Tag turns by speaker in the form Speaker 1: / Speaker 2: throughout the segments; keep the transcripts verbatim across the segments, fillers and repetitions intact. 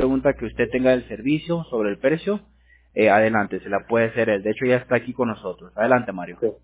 Speaker 1: pregunta que usted tenga del servicio sobre el precio, eh, adelante, se la puede hacer él. De hecho, ya está aquí con nosotros. Adelante, Mario.
Speaker 2: Sí.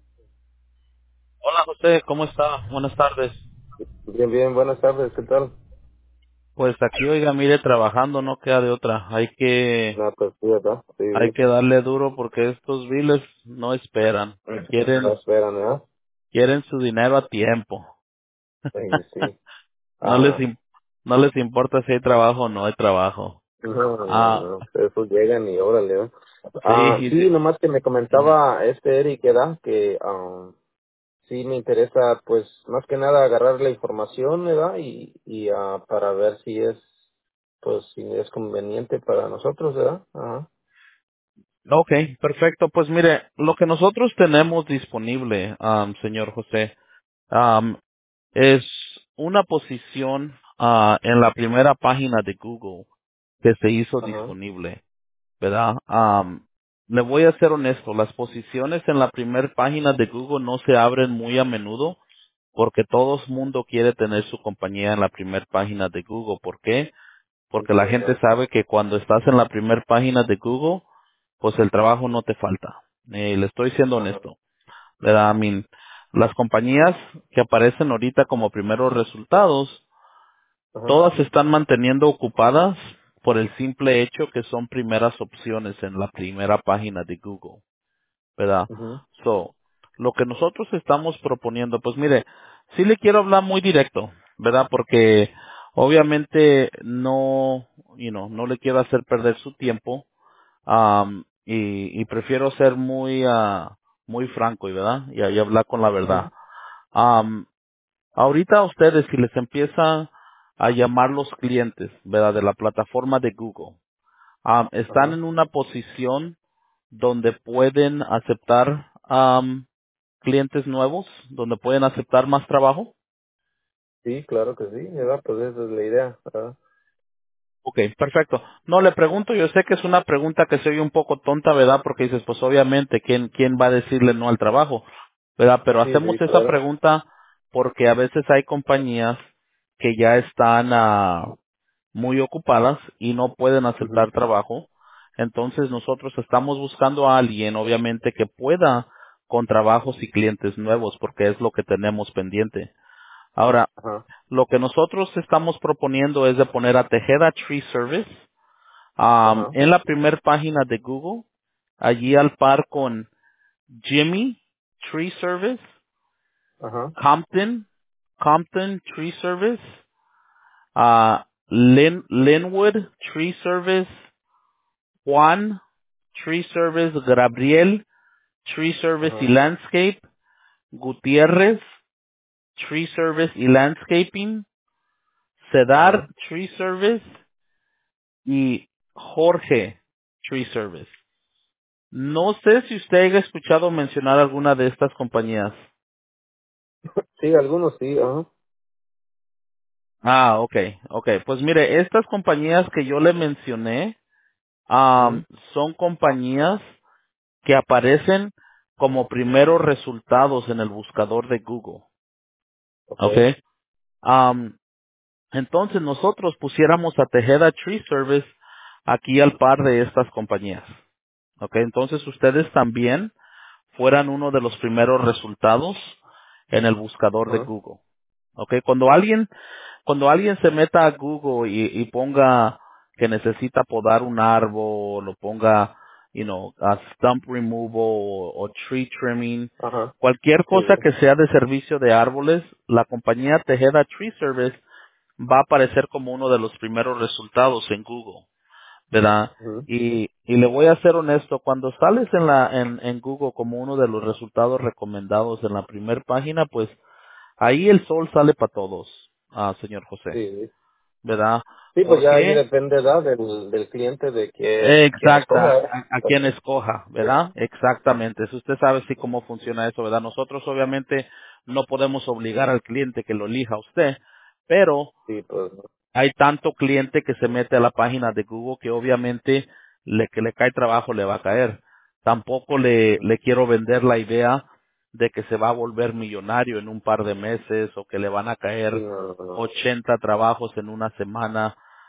Speaker 3: Hola José, ¿cómo está? Buenas tardes.
Speaker 2: Bien, bien, buenas tardes, ¿qué tal?
Speaker 3: Pues aquí, oiga, mire, trabajando no queda de otra. Hay que,
Speaker 2: No, pues sí, ¿verdad? Sí,
Speaker 3: hay que darle duro porque estos biles no esperan.
Speaker 2: sí. No
Speaker 3: Quieren,
Speaker 2: esperan, ¿verdad?
Speaker 3: quieren su dinero a tiempo.
Speaker 2: Sí, sí.
Speaker 3: No les,
Speaker 2: Ah,
Speaker 3: im- no les importa si hay trabajo o no hay trabajo.
Speaker 2: no, no,
Speaker 3: Ah,
Speaker 2: no, eso llegan y órale, ¿no?
Speaker 3: sí,
Speaker 2: Ah,
Speaker 3: y
Speaker 2: sí,
Speaker 3: sí.
Speaker 2: nomás que me
Speaker 3: Ujú.
Speaker 2: comentaba este Eric, ¿verdad? Que ah, sí me interesa, pues, más que nada agarrar la información, ¿verdad? Y, y ah, para ver si es, pues, si es conveniente para nosotros, ¿verdad? Ajá,
Speaker 3: Ok, perfecto. Pues mire, lo que nosotros tenemos disponible, am, señor José, am, es una posición ah, en la primera página de Google que se hizo
Speaker 2: ajá,
Speaker 3: disponible, ¿verdad? Am, le voy a ser honesto, las posiciones en la primera página de Google no se abren muy a menudo porque todo el mundo quiere tener su compañía en la primera página de Google. ¿Por qué? Porque la gente
Speaker 2: entiendo.
Speaker 3: sabe que cuando estás en la primera página de Google, pues el trabajo no te falta. Eh, le estoy siendo
Speaker 2: Ajá,
Speaker 3: honesto, ¿verdad? I mean, las compañías que aparecen ahorita como primeros resultados,
Speaker 2: ajá,
Speaker 3: todas se están manteniendo ocupadas por el simple hecho que son primeras opciones en la primera página de Google, ¿verdad?
Speaker 2: ajá,
Speaker 3: So, lo que nosotros estamos proponiendo, pues mire, sí le quiero hablar muy directo, ¿verdad? Porque obviamente no, you know, no le quiero hacer perder su tiempo, um, y, y prefiero ser muy, ah, muy franco, ¿verdad? Y, y hablar con la verdad.
Speaker 2: ajá,
Speaker 3: Um, Ahorita a ustedes, si les empieza a llamar los clientes, ¿verdad? De la plataforma de Google, am, están
Speaker 2: ajá.
Speaker 3: en una posición donde pueden aceptar am, clientes nuevos, donde pueden aceptar más trabajo.
Speaker 2: Sí, claro que sí, ¿verdad? Pues esa es la idea, ¿verdad?
Speaker 3: Ok, perfecto. No, le pregunto, yo sé que es una pregunta que se oye un poco tonta, ¿verdad? Porque dices, pues obviamente, ¿quién, quién va a decirle no al trabajo? ¿Verdad? Pero
Speaker 2: Sí,
Speaker 3: hacemos
Speaker 2: sí,
Speaker 3: esa
Speaker 2: claro.
Speaker 3: pregunta porque a veces hay compañías que ya están ah, muy ocupadas y no pueden
Speaker 2: Ujú.
Speaker 3: aceptar trabajo. Entonces nosotros estamos buscando a alguien, obviamente, que pueda con trabajos y clientes nuevos, porque es lo que tenemos pendiente. Ahora,
Speaker 2: Ajá,
Speaker 3: lo que nosotros estamos proponiendo es de poner a Tejeda Tree Service um,
Speaker 2: ajá,
Speaker 3: en la primera página de Google, allí al par con Jimmy Tree Service,
Speaker 2: ajá,
Speaker 3: Compton, Compton Tree Service, uh, Lin, Linwood Tree Service, Juan Tree Service, Gabriel Tree Service y
Speaker 2: ajá,
Speaker 3: Landscape, Gutiérrez Tree Service y Landscaping, Cedar
Speaker 2: ajá.
Speaker 3: Tree Service y Jorge Tree Service. No sé si usted haya escuchado mencionar alguna de estas compañías.
Speaker 2: Sí, algunos sí, ajá.
Speaker 3: Ah, okay, okay. Pues mire, estas compañías que yo le mencioné, am,
Speaker 2: Ujú.
Speaker 3: son compañías que aparecen como primeros resultados en el buscador de Google.
Speaker 2: Okay,
Speaker 3: Okay. Am, entonces nosotros pusiéramos a Tejeda Tree Service aquí al par de estas compañías. Okay. Entonces ustedes también fueran uno de los primeros resultados en el buscador de
Speaker 2: ajá,
Speaker 3: Google. Okay. Cuando alguien Cuando alguien se meta a Google y, y ponga que necesita podar un árbol, o ponga, you know, a stump removal o, o tree trimming,
Speaker 2: ajá.
Speaker 3: cualquier
Speaker 2: Sí,
Speaker 3: cosa que sea de servicio de árboles, la compañía Tejeda Tree Service va a aparecer como uno de los primeros resultados en Google, ¿verdad?
Speaker 2: ujú.
Speaker 3: Y, y le voy a ser honesto, cuando sales en la en, en Google como uno de los resultados recomendados en la primera página, pues ahí el sol sale para todos, ah, señor José.
Speaker 2: Sí, sí.
Speaker 3: ¿Verdad?
Speaker 2: Sí, pues
Speaker 3: ¿Por
Speaker 2: ya ahí
Speaker 3: qué?
Speaker 2: depende, ¿verdad? Del, del cliente de que, quién escoja,
Speaker 3: Exacta,
Speaker 2: ¿verdad?
Speaker 3: a, a quien escoja, ¿verdad? Exactamente. Si usted sabe sí cómo funciona eso, ¿verdad? Nosotros obviamente no podemos obligar al cliente que lo elija a usted, pero
Speaker 2: Sí, pues,
Speaker 3: hay tanto cliente que se mete a la página de Google que obviamente le que le cae trabajo le va a caer. Tampoco le, le quiero vender la idea de que se va a volver millonario en un par de meses o que le van a
Speaker 2: sí,
Speaker 3: caer
Speaker 2: no, no, no.
Speaker 3: ochenta trabajos en una semana.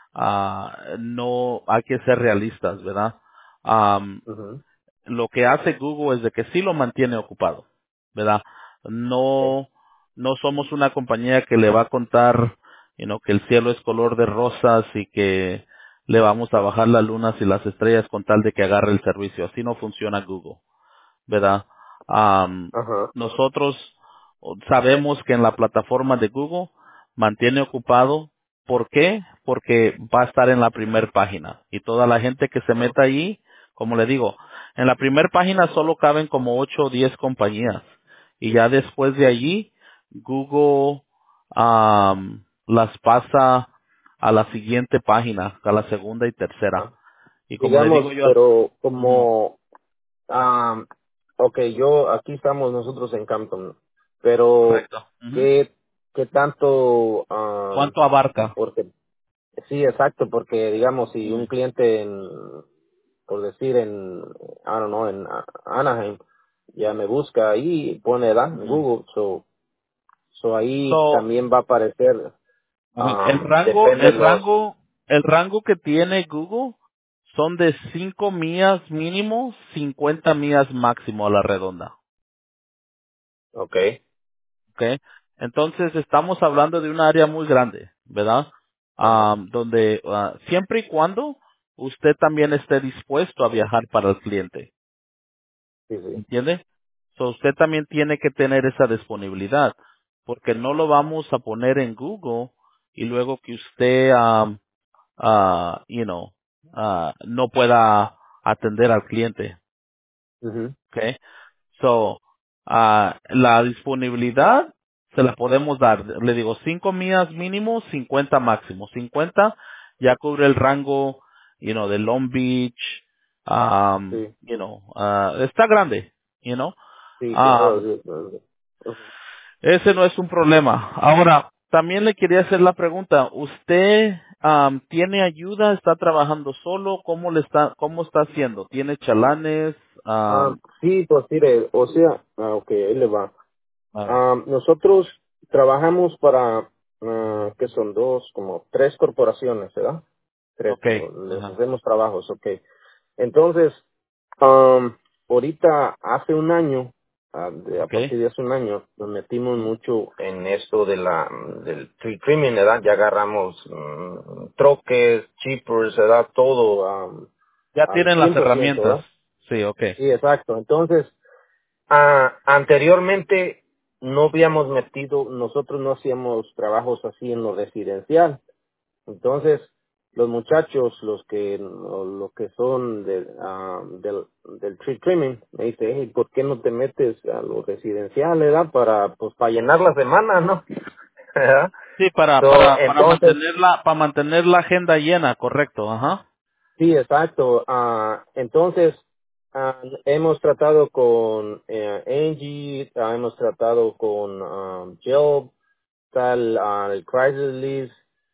Speaker 3: ah, no hay que ser realistas, ¿verdad? Am,
Speaker 2: ujú,
Speaker 3: lo que hace Google es de que sí lo mantiene ocupado, ¿verdad?
Speaker 2: sí,
Speaker 3: No, no somos una compañía que le va a contar, you know, que el cielo es color de rosas y que le vamos a bajar las lunas y las estrellas con tal de que agarre el servicio. Así no funciona Google, ¿verdad? Am,
Speaker 2: ajá,
Speaker 3: nosotros sabemos que en la plataforma de Google mantiene ocupado. ¿Por qué? Porque va a estar en la primer página y toda la gente que se
Speaker 2: ajá,
Speaker 3: meta allí, como le digo, en la primera página solo caben como ocho o diez compañías y ya después de allí Google am, las pasa a la siguiente página, a la segunda y tercera.
Speaker 2: ajá.
Speaker 3: Y como le
Speaker 2: Digamos,
Speaker 3: digo yo,
Speaker 2: pero
Speaker 3: ujú,
Speaker 2: como, ah, ok, yo, aquí estamos nosotros en Campton, pero,
Speaker 3: correcto. Ujú.
Speaker 2: ¿qué, qué tanto, ah,
Speaker 3: ¿Cuánto abarca?
Speaker 2: porque, sí, exacto, porque digamos, si
Speaker 3: Mm,
Speaker 2: un cliente en, por decir en, I don't know, en A- Anaheim, ya me busca ahí, pone edad en
Speaker 3: ujú.
Speaker 2: Google, so, so ahí
Speaker 3: So,
Speaker 2: también va a aparecer,
Speaker 3: a ver, el
Speaker 2: um,
Speaker 3: rango,
Speaker 2: depende
Speaker 3: el
Speaker 2: los,
Speaker 3: rango, el rango que tiene Google son de cinco millas mínimo, cincuenta millas máximo a la redonda.
Speaker 2: okay,
Speaker 3: ¿Ok? Entonces estamos hablando de un área muy grande, ¿verdad?
Speaker 2: ajá,
Speaker 3: Am, donde ah, siempre y cuando usted también esté dispuesto a viajar para el cliente.
Speaker 2: sí, sí,
Speaker 3: ¿Entiende? So usted también tiene que tener esa disponibilidad, porque no lo vamos a poner en Google y luego que usted, um, ah, you know, ah, no pueda atender al cliente.
Speaker 2: mhm,
Speaker 3: Okay. So, ah, la disponibilidad se la podemos dar. Le digo, cinco millas mínimo, cincuenta máximo. cincuenta ya cubre el rango, you know, de Long Beach, um,
Speaker 2: sí,
Speaker 3: you know, ah, está grande, you know.
Speaker 2: sí, claro,
Speaker 3: Um,
Speaker 2: sí, claro. Ujú.
Speaker 3: ese no es un problema. Ahora, también le quería hacer la pregunta, ¿usted am, tiene ayuda? ¿Está trabajando solo? ¿Cómo le está, cómo está haciendo? ¿Tiene chalanes?
Speaker 2: Ah,
Speaker 3: Am,
Speaker 2: sí, pues mire, o sea, ah, ok, ahí le va.
Speaker 3: a ver,
Speaker 2: Ah, nosotros trabajamos para, ah, que son dos, como tres corporaciones, ¿verdad? Tres,
Speaker 3: okay,
Speaker 2: o- les
Speaker 3: ajá,
Speaker 2: hacemos trabajos, ok. Entonces, um, ahorita hace un año, ah, de- a
Speaker 3: okay.
Speaker 2: partir de hace un año, nos metimos mucho en esto de la del tree trimming, ¿verdad? Ya agarramos mm, troques, chippers, ¿verdad? Todo am,
Speaker 3: Ya
Speaker 2: al
Speaker 3: tienen las
Speaker 2: cien por ciento,
Speaker 3: herramientas.
Speaker 2: ¿verdad?
Speaker 3: Sí, okay,
Speaker 2: Sí, exacto. Entonces, ah, anteriormente no habíamos metido, nosotros no hacíamos trabajos así en lo residencial. Entonces, los muchachos, los que o los que son de, ah, del, del tree trimming, me dice, hey, ¿por qué no te metes a lo residencial, verdad? Para, pues, para llenar la semana, ¿no? ¿Verdad?
Speaker 3: sí, para,
Speaker 2: So,
Speaker 3: para, para
Speaker 2: entonces,
Speaker 3: mantener la, para mantener la agenda llena, correcto, ajá,
Speaker 2: sí, exacto. Ah, entonces, ah, hemos tratado con eh, Angie, ah, hemos tratado con um, Job, tal, ah, el Chrysler.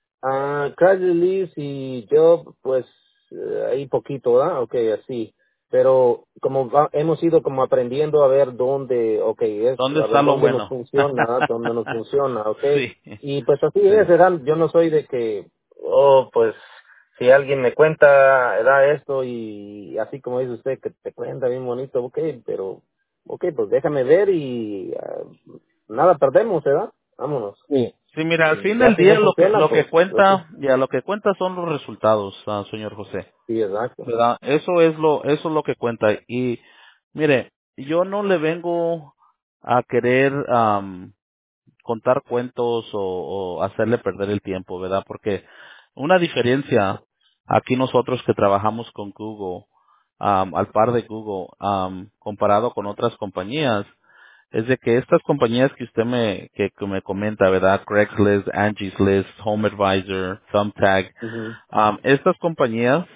Speaker 2: Ah, Chrysler y yo, pues, eh, ahí poquito, ¿verdad? Ok, así. Pero como va- hemos ido como aprendiendo a ver dónde, ok, es,
Speaker 3: ¿dónde
Speaker 2: a
Speaker 3: está
Speaker 2: ver
Speaker 3: lo
Speaker 2: dónde nos
Speaker 3: bueno?
Speaker 2: funciona, ¿verdad? Dónde nos funciona, ok.
Speaker 3: Sí,
Speaker 2: Y pues así es,
Speaker 3: sí.
Speaker 2: ¿verdad? Yo no soy de que, oh, pues, si alguien me cuenta, ¿verdad? Esto y así como dice usted, que te cuenta bien bonito, ok, pero, ok, pues déjame ver y ah, nada perdemos, ¿verdad? Vámonos.
Speaker 3: Sí. Sí, mira, al
Speaker 2: Y
Speaker 3: fin
Speaker 2: ya
Speaker 3: del
Speaker 2: si
Speaker 3: día
Speaker 2: no
Speaker 3: lo que
Speaker 2: funciona,
Speaker 3: lo
Speaker 2: pues,
Speaker 3: que
Speaker 2: ok.
Speaker 3: cuenta, ya lo que cuenta son los resultados, ah, señor José.
Speaker 2: Sí, exacto.
Speaker 3: ¿Verdad? Eso es lo eso es lo que cuenta y mire, yo no le vengo a querer am, contar cuentos o, o hacerle perder el tiempo, ¿verdad? Porque una diferencia aquí nosotros que trabajamos con Google, am, al par de Google, am, comparado con otras compañías, es de que estas compañías que usted me, que, que me comenta, ¿verdad? Craigslist, Angie's List, Home Advisor, Thumbtack,
Speaker 2: Ujú.
Speaker 3: am, estas compañías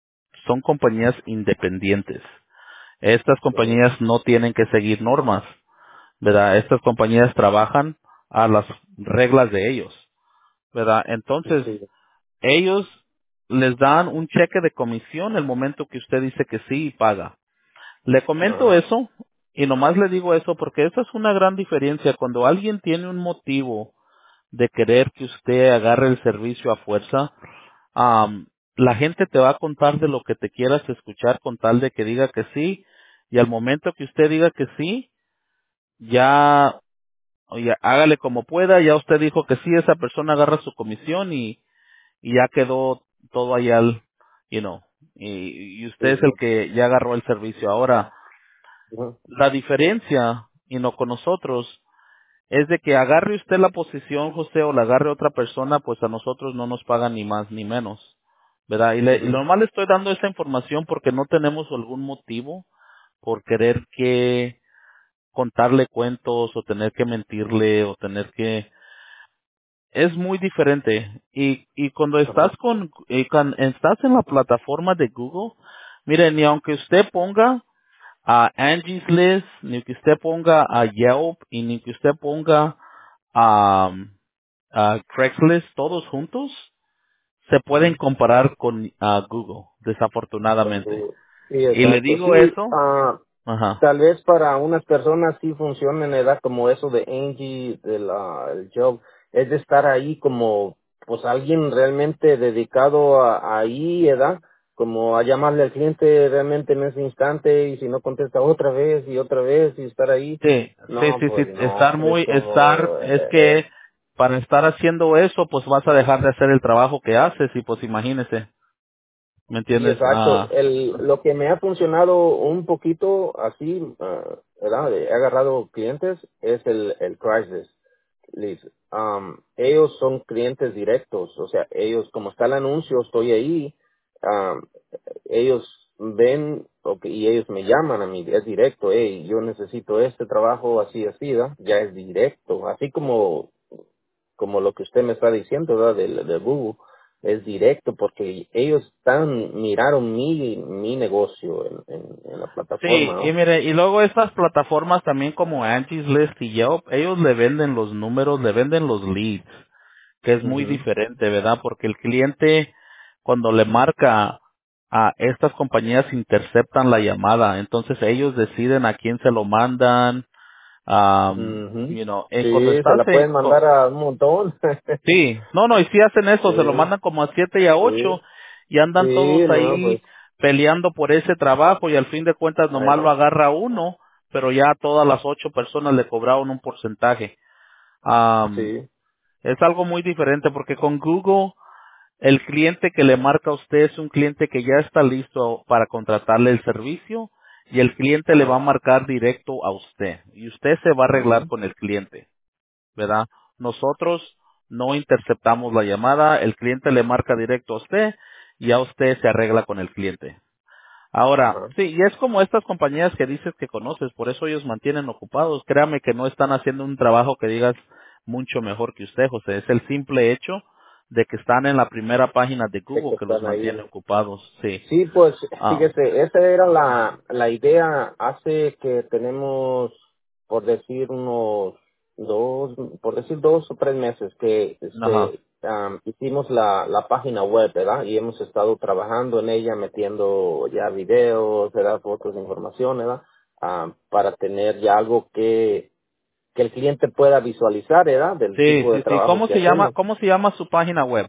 Speaker 3: son compañías independientes. Estas
Speaker 2: Sí,
Speaker 3: compañías no tienen que seguir normas, ¿verdad? Estas compañías trabajan a las reglas de ellos, ¿verdad? Entonces,
Speaker 2: sí.
Speaker 3: ellos les dan un cheque de comisión el momento que usted dice que sí y paga. Le comento
Speaker 2: Ajá.
Speaker 3: eso y nomás le digo eso porque esa es una gran diferencia. Cuando alguien tiene un motivo de querer que usted agarre el servicio a fuerza, am, la gente te va a contar de lo que te quieras escuchar con tal de que diga que sí, y al momento que usted diga que sí, ya, oye, hágale como pueda, ya usted dijo que sí, esa persona agarra su comisión y, y ya quedó todo allá, al, you know, y, y usted
Speaker 2: Sí,
Speaker 3: es el
Speaker 2: sí.
Speaker 3: que ya agarró el servicio. Ahora,
Speaker 2: Ujú,
Speaker 3: la diferencia, y no con nosotros, es de que agarre usted la posición, José, o la agarre otra persona, pues a nosotros no nos pagan ni más ni menos, ¿verdad? Y, le, y
Speaker 2: ujú,
Speaker 3: lo más le estoy dando esa información porque no tenemos algún motivo por querer que contarle cuentos o tener que mentirle o tener que... Es muy diferente. Y, y cuando estás
Speaker 2: ajá,
Speaker 3: con, y cuando estás en la plataforma de Google, miren, ni aunque usted ponga a Angie's List, ni que usted ponga a Yelp, y ni que usted ponga a, a Craigslist, todos juntos, se pueden
Speaker 2: ujú.
Speaker 3: comparar con a Google,
Speaker 2: Con
Speaker 3: desafortunadamente.
Speaker 2: Google. Sí,
Speaker 3: Y le
Speaker 2: exacto.
Speaker 3: digo
Speaker 2: Sí,
Speaker 3: eso,
Speaker 2: ah,
Speaker 3: ajá,
Speaker 2: tal vez para unas personas sí funciona en edad como eso de Angie, de la, el job, es de estar ahí como, pues alguien realmente dedicado a, ahí, ¿verdad? Como a llamarle al cliente realmente en ese instante y si no contesta otra vez y otra vez y estar ahí.
Speaker 3: sí, sí,
Speaker 2: No,
Speaker 3: sí, sí,
Speaker 2: pues no,
Speaker 3: estar
Speaker 2: hombre,
Speaker 3: muy, estar,
Speaker 2: como,
Speaker 3: es
Speaker 2: eh, eh,
Speaker 3: que para estar haciendo eso, pues vas a dejar de hacer el trabajo que haces y pues imagínese, ¿me
Speaker 2: sí,
Speaker 3: entiendes?
Speaker 2: exacto.
Speaker 3: Ah,
Speaker 2: El, lo que me ha funcionado un poquito así, ah, ¿verdad? He agarrado clientes es el, el crisis. Liz, um, ellos son clientes directos, o sea, ellos, como está el anuncio, estoy ahí, um, ellos ven ok, y ellos me llaman a mí, es directo, hey, yo necesito este trabajo así, así, ¿verdad? Ya es directo, así como, como lo que usted me está diciendo, ¿verdad? De, de Google, es directo porque ellos están, miraron mi, mi negocio en, en, en la
Speaker 3: sí,
Speaker 2: plataforma,
Speaker 3: y
Speaker 2: ¿no?
Speaker 3: mire, y luego estas plataformas también como Angie's List y Yelp, ellos le venden los números, le venden los leads, que es muy
Speaker 2: Ujú,
Speaker 3: diferente, ¿verdad? Porque el cliente cuando le marca a estas compañías interceptan la llamada, entonces ellos deciden a quién se lo mandan, um,
Speaker 2: ujú.
Speaker 3: you know, eh, cuando
Speaker 2: Sí, se
Speaker 3: estás
Speaker 2: la
Speaker 3: en,
Speaker 2: pueden
Speaker 3: co-
Speaker 2: mandar a un montón.
Speaker 3: sí, no, no, y si hacen eso, se lo
Speaker 2: Sí,
Speaker 3: mandan como a siete y a ocho
Speaker 2: sí,
Speaker 3: y andan todos
Speaker 2: sí, no, pues,
Speaker 3: ahí peleando por ese trabajo y al fin de cuentas
Speaker 2: ay,
Speaker 3: nomás lo
Speaker 2: no.
Speaker 3: agarra uno, pero ya a todas las ocho personas le cobraron un porcentaje. Um,
Speaker 2: Sí,
Speaker 3: es algo muy diferente porque con Google el cliente que le marca a usted es un cliente que ya está listo para contratarle el servicio y el cliente le va a
Speaker 2: ajá,
Speaker 3: marcar directo a usted y usted se va a arreglar
Speaker 2: mhm,
Speaker 3: con el cliente, ¿verdad? Nosotros no interceptamos la llamada, el cliente le marca directo a usted y ya usted se arregla con el cliente. Ahora,
Speaker 2: ajá,
Speaker 3: sí, y es como estas compañías que dices que conoces, por eso ellos mantienen ocupados. Créame que no están haciendo un trabajo que digas mucho mejor que usted, José. Es el simple hecho de que están en la primera página de
Speaker 2: sé
Speaker 3: Google
Speaker 2: que
Speaker 3: que los
Speaker 2: están
Speaker 3: mantiene
Speaker 2: ahí.
Speaker 3: ocupados. Sí.
Speaker 2: Sí, pues,
Speaker 3: Ah,
Speaker 2: fíjese, esa era la, la idea hace que tenemos, por decir unos dos, por decir dos o tres meses que,
Speaker 3: ajá.
Speaker 2: este, am, hicimos la, la página web, ¿verdad? Y hemos estado trabajando en ella, metiendo ya videos, ¿verdad? Fotos, información, ¿verdad? Am, para tener ya algo que que el cliente pueda visualizar, ¿verdad? Del
Speaker 3: Sí,
Speaker 2: tipo de
Speaker 3: sí, sí.
Speaker 2: trabajo
Speaker 3: ¿Cómo
Speaker 2: que
Speaker 3: se llama,
Speaker 2: hacemos.
Speaker 3: cómo se llama su página web?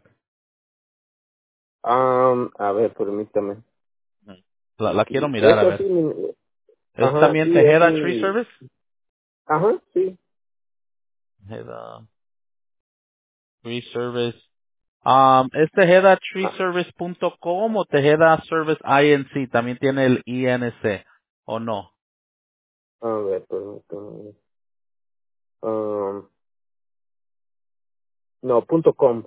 Speaker 2: Am, a ver, permítame.
Speaker 3: La, la quiero
Speaker 2: Y
Speaker 3: mirar, a
Speaker 2: eso sí,
Speaker 3: ver.
Speaker 2: mi-
Speaker 3: ¿Es
Speaker 2: ajá,
Speaker 3: también
Speaker 2: sí, es
Speaker 3: Tejeda Tree
Speaker 2: mi,
Speaker 3: Service?
Speaker 2: ajá, sí,
Speaker 3: Tejeda Tree Service. Um, ¿Es tejeda tree
Speaker 2: a,
Speaker 3: service punto com o Tejeda Service Inc? También tiene el I N C, ¿o no?
Speaker 2: a ver, permítame. Am, no, punto com,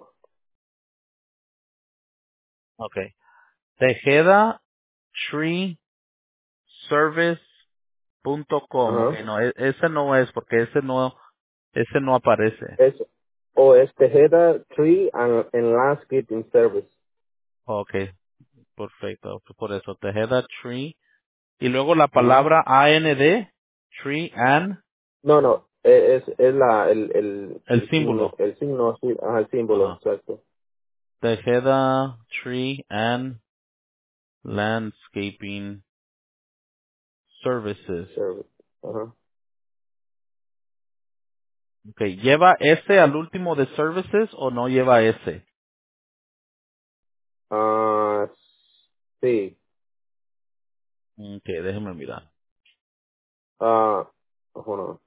Speaker 3: Okay. Tejeda Tree Service punto com.
Speaker 2: ajá,
Speaker 3: Okay, no, e- ese no es porque ese no, ese no aparece.
Speaker 2: es, o es Tejeda Tree and, and Landscaping Service.
Speaker 3: Okay, perfecto. Por eso, Tejeda Tree. Y luego la
Speaker 2: Ujú.
Speaker 3: palabra A N D, Tree and,
Speaker 2: No, no, e- es, es la, el, el,
Speaker 3: el
Speaker 2: el signo,
Speaker 3: símbolo.
Speaker 2: el signo, sí, ajá, el símbolo,
Speaker 3: Ajá.
Speaker 2: exacto.
Speaker 3: Tejeda Tree and Landscaping Services.
Speaker 2: Service, ajá.
Speaker 3: Okay, ¿lleva S al último de services o no lleva S?
Speaker 2: Sí.
Speaker 3: Ok, déjeme mirar.
Speaker 2: Ah, hold on.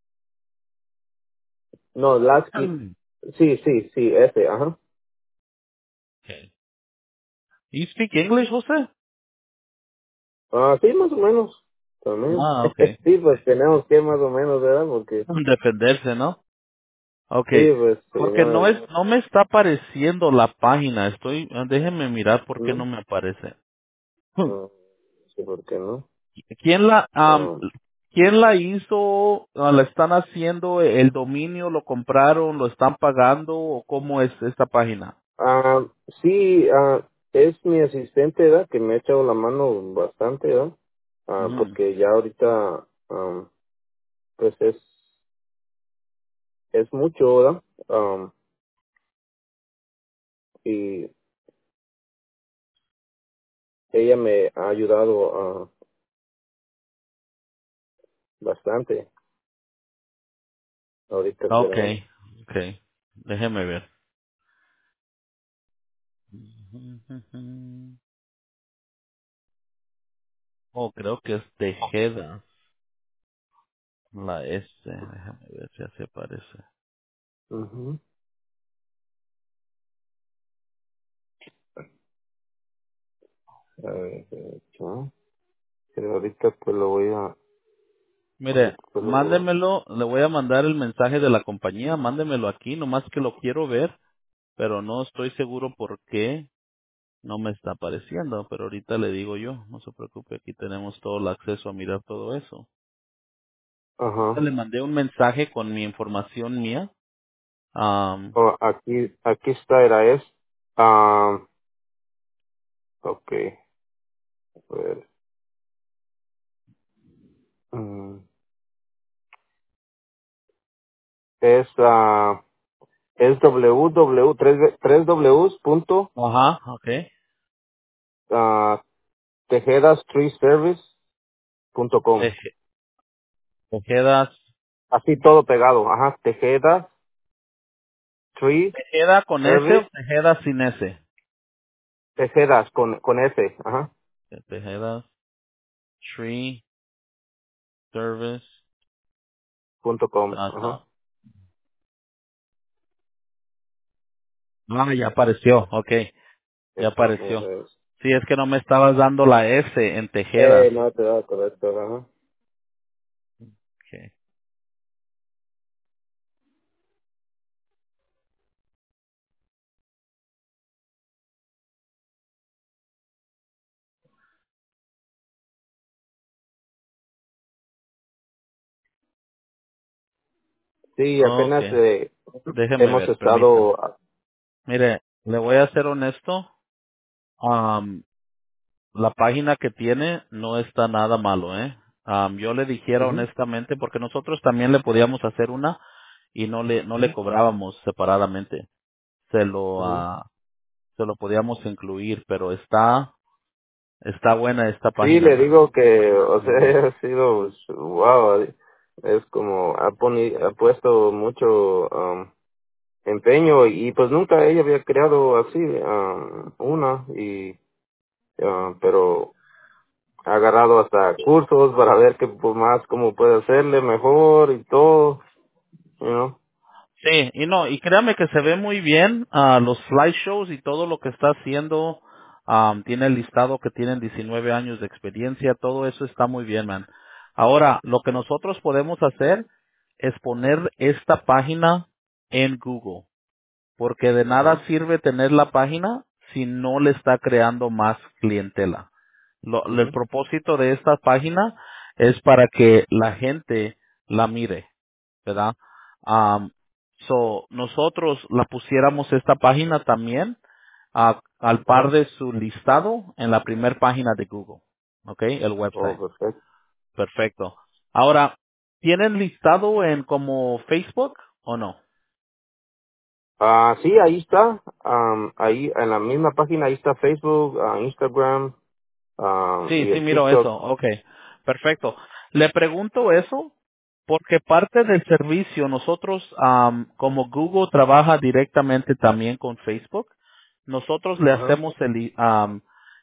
Speaker 2: No, Lasky.
Speaker 3: Mm.
Speaker 2: Sí, sí, sí, ese, ajá.
Speaker 3: Okay. You speak English, José?
Speaker 2: Ah, sí, más o menos. También.
Speaker 3: Ah, okay.
Speaker 2: Sí, pues tenemos que más o menos, ¿verdad? Porque,
Speaker 3: Defenderse, ¿no?
Speaker 2: sí,
Speaker 3: Okay.
Speaker 2: pues, si
Speaker 3: Porque no es,
Speaker 2: no,
Speaker 3: no me está apareciendo la página. Estoy, déjeme mirar por qué no
Speaker 2: no,
Speaker 3: me aparece.
Speaker 2: no, sí, ¿por qué no?
Speaker 3: ¿Quién la, am,
Speaker 2: Ah,
Speaker 3: quién la hizo? Ah, ¿La están haciendo? ¿El dominio lo compraron? ¿Lo están pagando? ¿O cómo es esta página?
Speaker 2: ah, sí, ah, es mi asistente, ¿verdad? Que me ha echado la mano bastante, ¿verdad? Ah,
Speaker 3: Ujú.
Speaker 2: porque ya ahorita, ah, pues es, es mucho, ¿verdad? Ah, y ella me ha ayudado ah, bastante ahorita que era.
Speaker 3: Okay, okay. Déjeme ver. Oh, creo que es Tejeda. La S. Déjame ver si así aparece.
Speaker 2: Ujú. A ver, eh, ¿no? Pero ahorita pues lo voy a,
Speaker 3: Mire,
Speaker 2: ahorita pues lo voy a,
Speaker 3: mándemelo. Le voy a mandar el mensaje de la compañía. Mándemelo aquí. Nomás que lo quiero ver. Pero no estoy seguro por qué no me está apareciendo. Pero ahorita le digo yo. No se preocupe. Aquí tenemos todo el acceso a mirar todo eso. Ahorita
Speaker 2: ajá.
Speaker 3: le mandé un mensaje con mi información mía. Am,
Speaker 2: Oh, aquí, aquí está, era es, ah, ok, a ver, mm, es, ah, es www, tres, tres Ws punto,
Speaker 3: ajá, ok.
Speaker 2: ah, tejedas tree service punto com.
Speaker 3: Teje- Tejedas.
Speaker 2: Así todo pegado, ajá, tejedas tree
Speaker 3: ¿Tejeda con S o
Speaker 2: service,
Speaker 3: Tejeda sin S?
Speaker 2: tejedas con, con S, ajá,
Speaker 3: Tejedas Tree Service.
Speaker 2: punto com, ajá.
Speaker 3: Ajá. Ah, ya apareció, ok, ya
Speaker 2: Ese,
Speaker 3: apareció.
Speaker 2: ese es.
Speaker 3: Sí, es que no me estabas dando la S en
Speaker 2: Eh,
Speaker 3: Tejedas.
Speaker 2: no te da correcto, ajá.
Speaker 3: Okay.
Speaker 2: Sí, apenas
Speaker 3: Okay.
Speaker 2: eh,
Speaker 3: Déjeme
Speaker 2: hemos
Speaker 3: ver, permítame.
Speaker 2: estado,
Speaker 3: Mire, le voy a ser honesto. am, la página que tiene no está nada malo, ¿eh? Am, yo le dijera
Speaker 2: ujú,
Speaker 3: honestamente porque nosotros también le podíamos hacer una y no le no le
Speaker 2: ujú,
Speaker 3: cobrábamos separadamente. Se lo
Speaker 2: ujú.
Speaker 3: ah, se lo podíamos incluir, pero está está buena esta
Speaker 2: Sí,
Speaker 3: página,
Speaker 2: le
Speaker 3: man.
Speaker 2: digo que, o
Speaker 3: Ujú.
Speaker 2: sea, ha sido, wow, es como, ha, poni, ha puesto mucho um, empeño y pues nunca ella había creado así um, una, y um, pero ha agarrado hasta cursos para ver que pues, más cómo puede hacerle mejor y todo, you know.
Speaker 3: Sí, y no, y créame que se ve muy bien ah, los slideshows y todo lo que está haciendo. am, tiene el listado que tienen diecinueve años de experiencia, todo eso está muy bien, man. Ahora, lo que nosotros podemos hacer es poner esta página en Google, porque de nada
Speaker 2: Ajá,
Speaker 3: sirve tener la página si no le está creando más clientela. Lo, el
Speaker 2: ujú,
Speaker 3: propósito de esta página es para que la gente la mire, ¿verdad? Am, so, nosotros la pusiéramos esta página también a- al par
Speaker 2: ajá,
Speaker 3: de su listado en la primera página de Google, ¿ok? El
Speaker 2: oh,
Speaker 3: website.
Speaker 2: perfecto.
Speaker 3: Perfecto. Ahora, ¿tienen listado en como Facebook o no?
Speaker 2: Ah, sí, ahí está, um, ahí en la misma página, ahí está Facebook, ah, Instagram, ah,
Speaker 3: Sí,
Speaker 2: y
Speaker 3: sí,
Speaker 2: el
Speaker 3: miro
Speaker 2: TikTok.
Speaker 3: eso. Okay, perfecto. Le pregunto eso porque parte del servicio, nosotros, am, como Google trabaja directamente también con Facebook, nosotros le
Speaker 2: Ajá.
Speaker 3: hacemos el, i- am,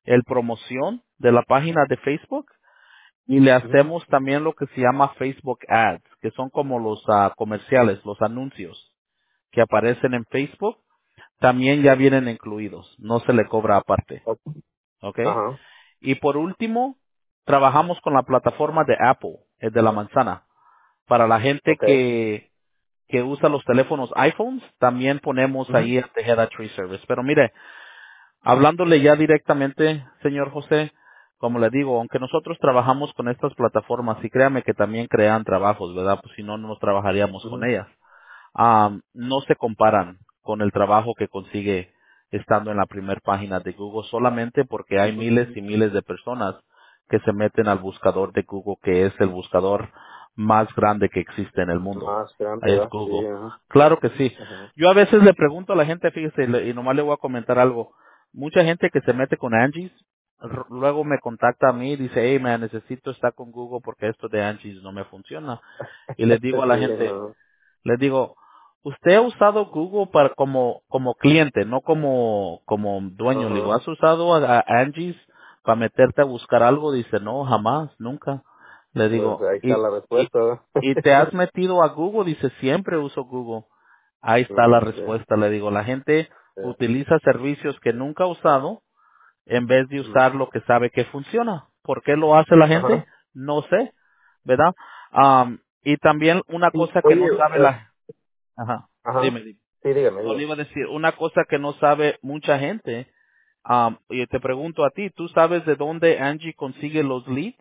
Speaker 3: el promoción de la página de Facebook y le
Speaker 2: Ujú.
Speaker 3: hacemos también lo que se llama Facebook Ads, que son como los ah, comerciales, los anuncios que aparecen en Facebook, también ya vienen incluidos, no se le cobra aparte,
Speaker 2: Ok.
Speaker 3: ¿ok?
Speaker 2: Ajá.
Speaker 3: Y por último, trabajamos con la plataforma de Apple, el de la manzana. Para la gente
Speaker 2: Ok.
Speaker 3: que, que usa los teléfonos iPhones, también ponemos
Speaker 2: Ujú.
Speaker 3: ahí el Tejeda Tree Service. Pero mire, hablándole ya directamente, señor José, como le digo, aunque nosotros trabajamos con estas plataformas, y créame que también crean trabajos, ¿verdad? Pues si no, no nos trabajaríamos con
Speaker 2: Ujú.
Speaker 3: ellas. Am, no se comparan con el trabajo que consigue estando en la primera página de Google solamente porque hay
Speaker 2: Ujú.
Speaker 3: miles y miles de personas que se meten al buscador de Google, que es el buscador más grande que existe en el mundo.
Speaker 2: Más grande,
Speaker 3: Es
Speaker 2: ¿verdad? Sí,
Speaker 3: Google.
Speaker 2: ajá.
Speaker 3: Claro que sí.
Speaker 2: Ajá.
Speaker 3: Yo a veces le pregunto a la gente, fíjese, y le- y nomás le voy a comentar algo. Mucha gente que se mete con Angie's, r- luego me contacta a mí y dice, hey, man, necesito estar con Google porque esto de Angie's no me funciona. Y les digo a la
Speaker 2: Sí,
Speaker 3: gente,
Speaker 2: ajá.
Speaker 3: les digo, usted ha usado Google para como como cliente, no como como dueño. Le digo,
Speaker 2: Ajá.
Speaker 3: ¿has usado a, a Angie's para meterte a buscar algo? Dice, no, jamás, nunca. Le
Speaker 2: Pues
Speaker 3: digo,
Speaker 2: ahí
Speaker 3: y,
Speaker 2: está la
Speaker 3: y,
Speaker 2: respuesta, ¿verdad?
Speaker 3: y te has metido a Google? Dice, siempre uso Google. Ahí está la
Speaker 2: Ujú, sí,
Speaker 3: respuesta. Le digo, la gente
Speaker 2: sí.
Speaker 3: utiliza servicios que nunca ha usado en vez de
Speaker 2: Ujú.
Speaker 3: usar lo que sabe que funciona. ¿Por qué lo hace la gente?
Speaker 2: Ajá.
Speaker 3: No sé, ¿verdad? Am, y también una
Speaker 2: Sí,
Speaker 3: cosa que
Speaker 2: oye,
Speaker 3: no sabe
Speaker 2: eh,
Speaker 3: la Ajá.
Speaker 2: ajá.
Speaker 3: Dime, dime.
Speaker 2: Sí, dígame,
Speaker 3: No le
Speaker 2: dígame.
Speaker 3: iba a decir, una cosa que no sabe mucha gente, am, y te pregunto a ti, ¿tú sabes de dónde Angie consigue los leads?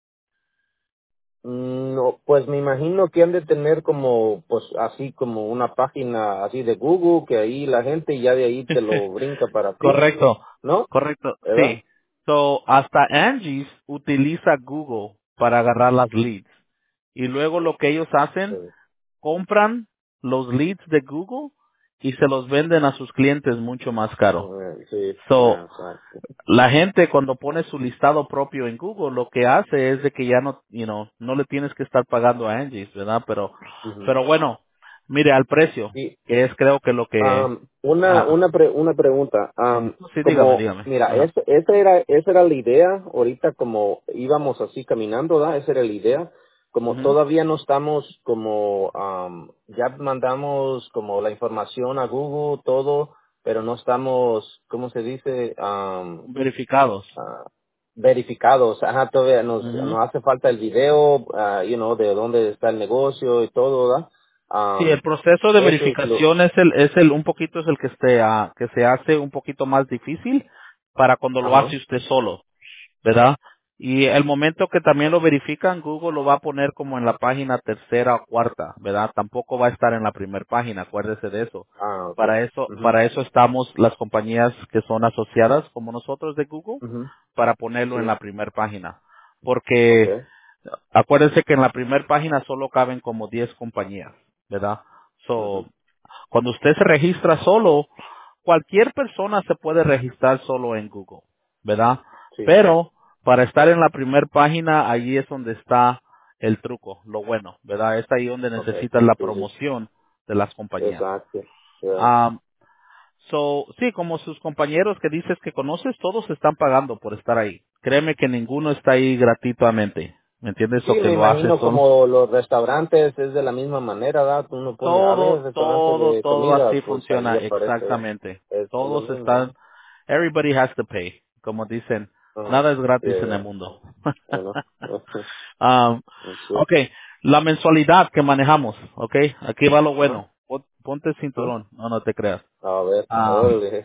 Speaker 2: Mm, No, pues me imagino que han de tener como, pues así como una página así de Google, que ahí la gente ya de ahí te lo brinca para ti,
Speaker 3: Correcto,
Speaker 2: ¿no?
Speaker 3: correcto,
Speaker 2: ¿Verdad?
Speaker 3: sí. So, hasta Angie's utiliza Google para agarrar las leads. Y luego lo que ellos
Speaker 2: Sí,
Speaker 3: hacen, compran los leads de Google y se los venden a sus clientes mucho más caro.
Speaker 2: eh, sí,
Speaker 3: So,
Speaker 2: ah, exacto.
Speaker 3: la gente cuando pone su listado propio en Google lo que hace es de que ya no, you know, no le tienes que estar pagando a Angie's, ¿verdad? Pero,
Speaker 2: Ujú.
Speaker 3: pero bueno, mire al precio,
Speaker 2: Y
Speaker 3: que es creo que lo que,
Speaker 2: Am, una
Speaker 3: ah,
Speaker 2: una pre- una pregunta. Am,
Speaker 3: sí, dígame,
Speaker 2: como
Speaker 3: dígame.
Speaker 2: mira, es,
Speaker 3: Ajá.
Speaker 2: esa era esa era la idea. Ahorita como íbamos así caminando, ¿verdad? Esa era la idea. Como
Speaker 3: Ujú.
Speaker 2: todavía no estamos como am, ya mandamos como la información a Google todo, pero no estamos, ¿cómo se dice? Am,
Speaker 3: Verificados.
Speaker 2: ah, verificados. Ajá, todavía nos
Speaker 3: Ujú.
Speaker 2: nos hace falta el video, ah, you know, de dónde está el negocio y todo, ¿verdad?
Speaker 3: Sí, el
Speaker 2: Am,
Speaker 3: proceso de
Speaker 2: eso es lo.
Speaker 3: verificación es el, es el, un poquito es el que se, ah, que se hace un poquito más difícil para cuando lo
Speaker 2: Ajá.
Speaker 3: hace usted solo. ¿Verdad? Y el momento que también lo verifican, Google lo va a poner como en la página tercera o cuarta, ¿verdad? Tampoco va a estar en la primera página, acuérdese de eso.
Speaker 2: Ah, okay.
Speaker 3: Para eso,
Speaker 2: Mhm.
Speaker 3: para eso estamos las compañías que son asociadas como nosotros de Google,
Speaker 2: Mhm.
Speaker 3: para ponerlo en
Speaker 2: Sí.
Speaker 3: la primera página. Porque
Speaker 2: Okay.
Speaker 3: acuérdense que en la primera página solo caben como diez compañías, ¿verdad? So,
Speaker 2: Mhm.
Speaker 3: cuando usted se registra solo, cualquier persona se puede registrar solo en Google, ¿verdad?
Speaker 2: Sí.
Speaker 3: Pero para estar en la primera página, allí es donde está el truco, lo bueno, ¿verdad? Es ahí donde
Speaker 2: Okay.
Speaker 3: necesitas la
Speaker 2: Sí, sí.
Speaker 3: promoción de las compañías.
Speaker 2: Exacto. Yeah.
Speaker 3: Um, so, sí, como sus compañeros que dices que conoces, todos están pagando por estar ahí. Créeme que ninguno está ahí gratuitamente. ¿Me entiendes?
Speaker 2: Sí,
Speaker 3: Lo que
Speaker 2: me
Speaker 3: lo hace
Speaker 2: imagino
Speaker 3: son
Speaker 2: como los restaurantes es de la misma manera, ¿verdad? Uno pone, a ver,
Speaker 3: todo,
Speaker 2: restaurante
Speaker 3: todo,
Speaker 2: de
Speaker 3: todo
Speaker 2: comida,
Speaker 3: así
Speaker 2: pues ahí
Speaker 3: funciona
Speaker 2: aparece,
Speaker 3: exactamente.
Speaker 2: es, es lo
Speaker 3: Todos
Speaker 2: mismo.
Speaker 3: están, everybody has to pay. Como dicen,
Speaker 2: Ajá.
Speaker 3: nada es gratis
Speaker 2: Yeah,
Speaker 3: en el
Speaker 2: yeah.
Speaker 3: mundo.
Speaker 2: Bueno.
Speaker 3: um,
Speaker 2: Sí.
Speaker 3: okay, la mensualidad que manejamos, okay, aquí va lo
Speaker 2: Ajá.
Speaker 3: bueno. Pon- Ponte el
Speaker 2: Ajá.
Speaker 3: cinturón, no, no te creas.
Speaker 2: A ver,
Speaker 3: Ah,
Speaker 2: órale.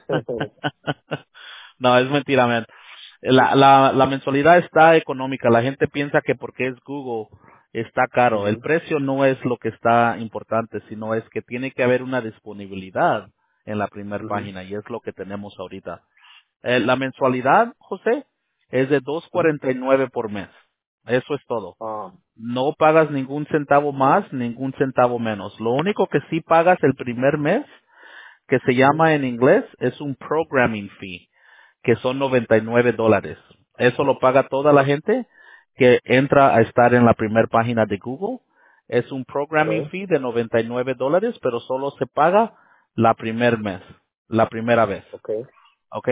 Speaker 3: no, es mentira, man. La, la, la mensualidad está económica. La gente piensa que porque es Google está caro. El
Speaker 2: Mhm.
Speaker 3: precio no es lo que está importante, sino es que tiene que haber una disponibilidad en la primera
Speaker 2: Mhm.
Speaker 3: página y es lo que tenemos ahorita. Eh, la mensualidad, José, es de dos
Speaker 2: Mhm.
Speaker 3: cuarenta y nueve por mes. Eso es todo.
Speaker 2: Ah,
Speaker 3: No pagas ningún centavo más, ningún centavo menos. Lo único que sí pagas el primer mes, que se
Speaker 2: mhm.
Speaker 3: llama en inglés, es un programming fee que son noventa y nueve dólares. Eso lo paga toda la gente que entra a estar en la primera página de Google. Es un programming
Speaker 2: Okay.
Speaker 3: fee de noventa y nueve dólares, pero solo se paga la primer mes, la primera vez.
Speaker 2: Okay.
Speaker 3: ¿Ok?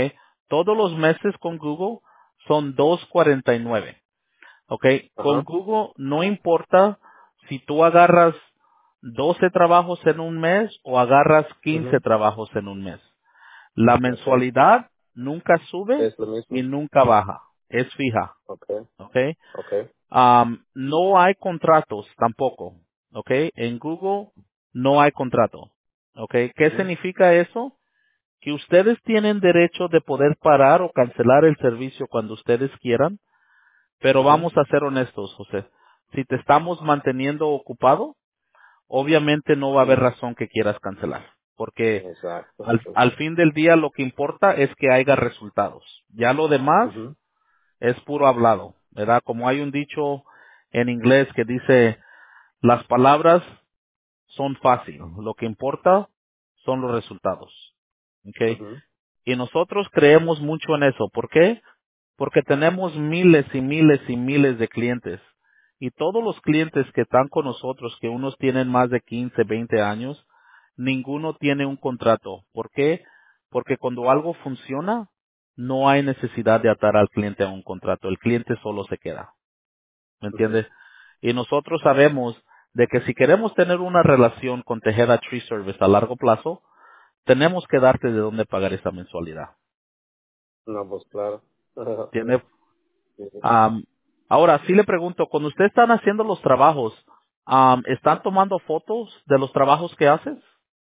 Speaker 3: Todos los meses con Google son dos cuarenta y nueve. ¿Ok? Con
Speaker 2: Ajá.
Speaker 3: Google no importa si tú agarras doce trabajos en un mes o agarras quince
Speaker 2: Ujú.
Speaker 3: trabajos en un mes. La
Speaker 2: Okay.
Speaker 3: mensualidad nunca sube
Speaker 2: Es lo
Speaker 3: y
Speaker 2: mismo.
Speaker 3: nunca baja. Es fija.
Speaker 2: Okay.
Speaker 3: ¿Ok?
Speaker 2: Okay.
Speaker 3: Um, no hay contratos tampoco. ¿Ok? En Google no hay contrato. ¿Ok? ¿Qué
Speaker 2: Ujú.
Speaker 3: significa eso? Que ustedes tienen derecho de poder parar o cancelar el servicio cuando ustedes quieran, pero
Speaker 2: Ujú.
Speaker 3: vamos a ser honestos, José. Si te estamos manteniendo ocupado, obviamente no va a haber
Speaker 2: Ujú.
Speaker 3: razón que quieras cancelar, porque
Speaker 2: Exacto.
Speaker 3: al,
Speaker 2: Pues.
Speaker 3: al fin del día lo que importa es que haya resultados. Ya lo demás
Speaker 2: Ujú.
Speaker 3: es puro hablado, ¿verdad? Como hay un dicho en inglés que dice, las palabras son fáciles, lo que importa son los resultados. ¿Ok?
Speaker 2: Ujú.
Speaker 3: Y nosotros creemos mucho en eso. ¿Por qué? Porque tenemos miles y miles y miles de clientes. Y todos los clientes que están con nosotros, que unos tienen más de quince, veinte años, ninguno tiene un contrato. ¿Por qué? Porque cuando algo funciona, no hay necesidad de atar al cliente a un contrato. El cliente solo se queda. ¿Me
Speaker 2: Ujú.
Speaker 3: entiendes? Y nosotros sabemos de que si queremos tener una relación con Tejeda Tree Service a largo plazo, tenemos que darte de dónde pagar esa mensualidad.
Speaker 2: No, pues claro.
Speaker 3: ¿Entiendes?
Speaker 2: Sí, sí.
Speaker 3: Am, ahora, sí le pregunto, cuando ustedes están haciendo los trabajos, am, ¿están tomando fotos de los trabajos que haces?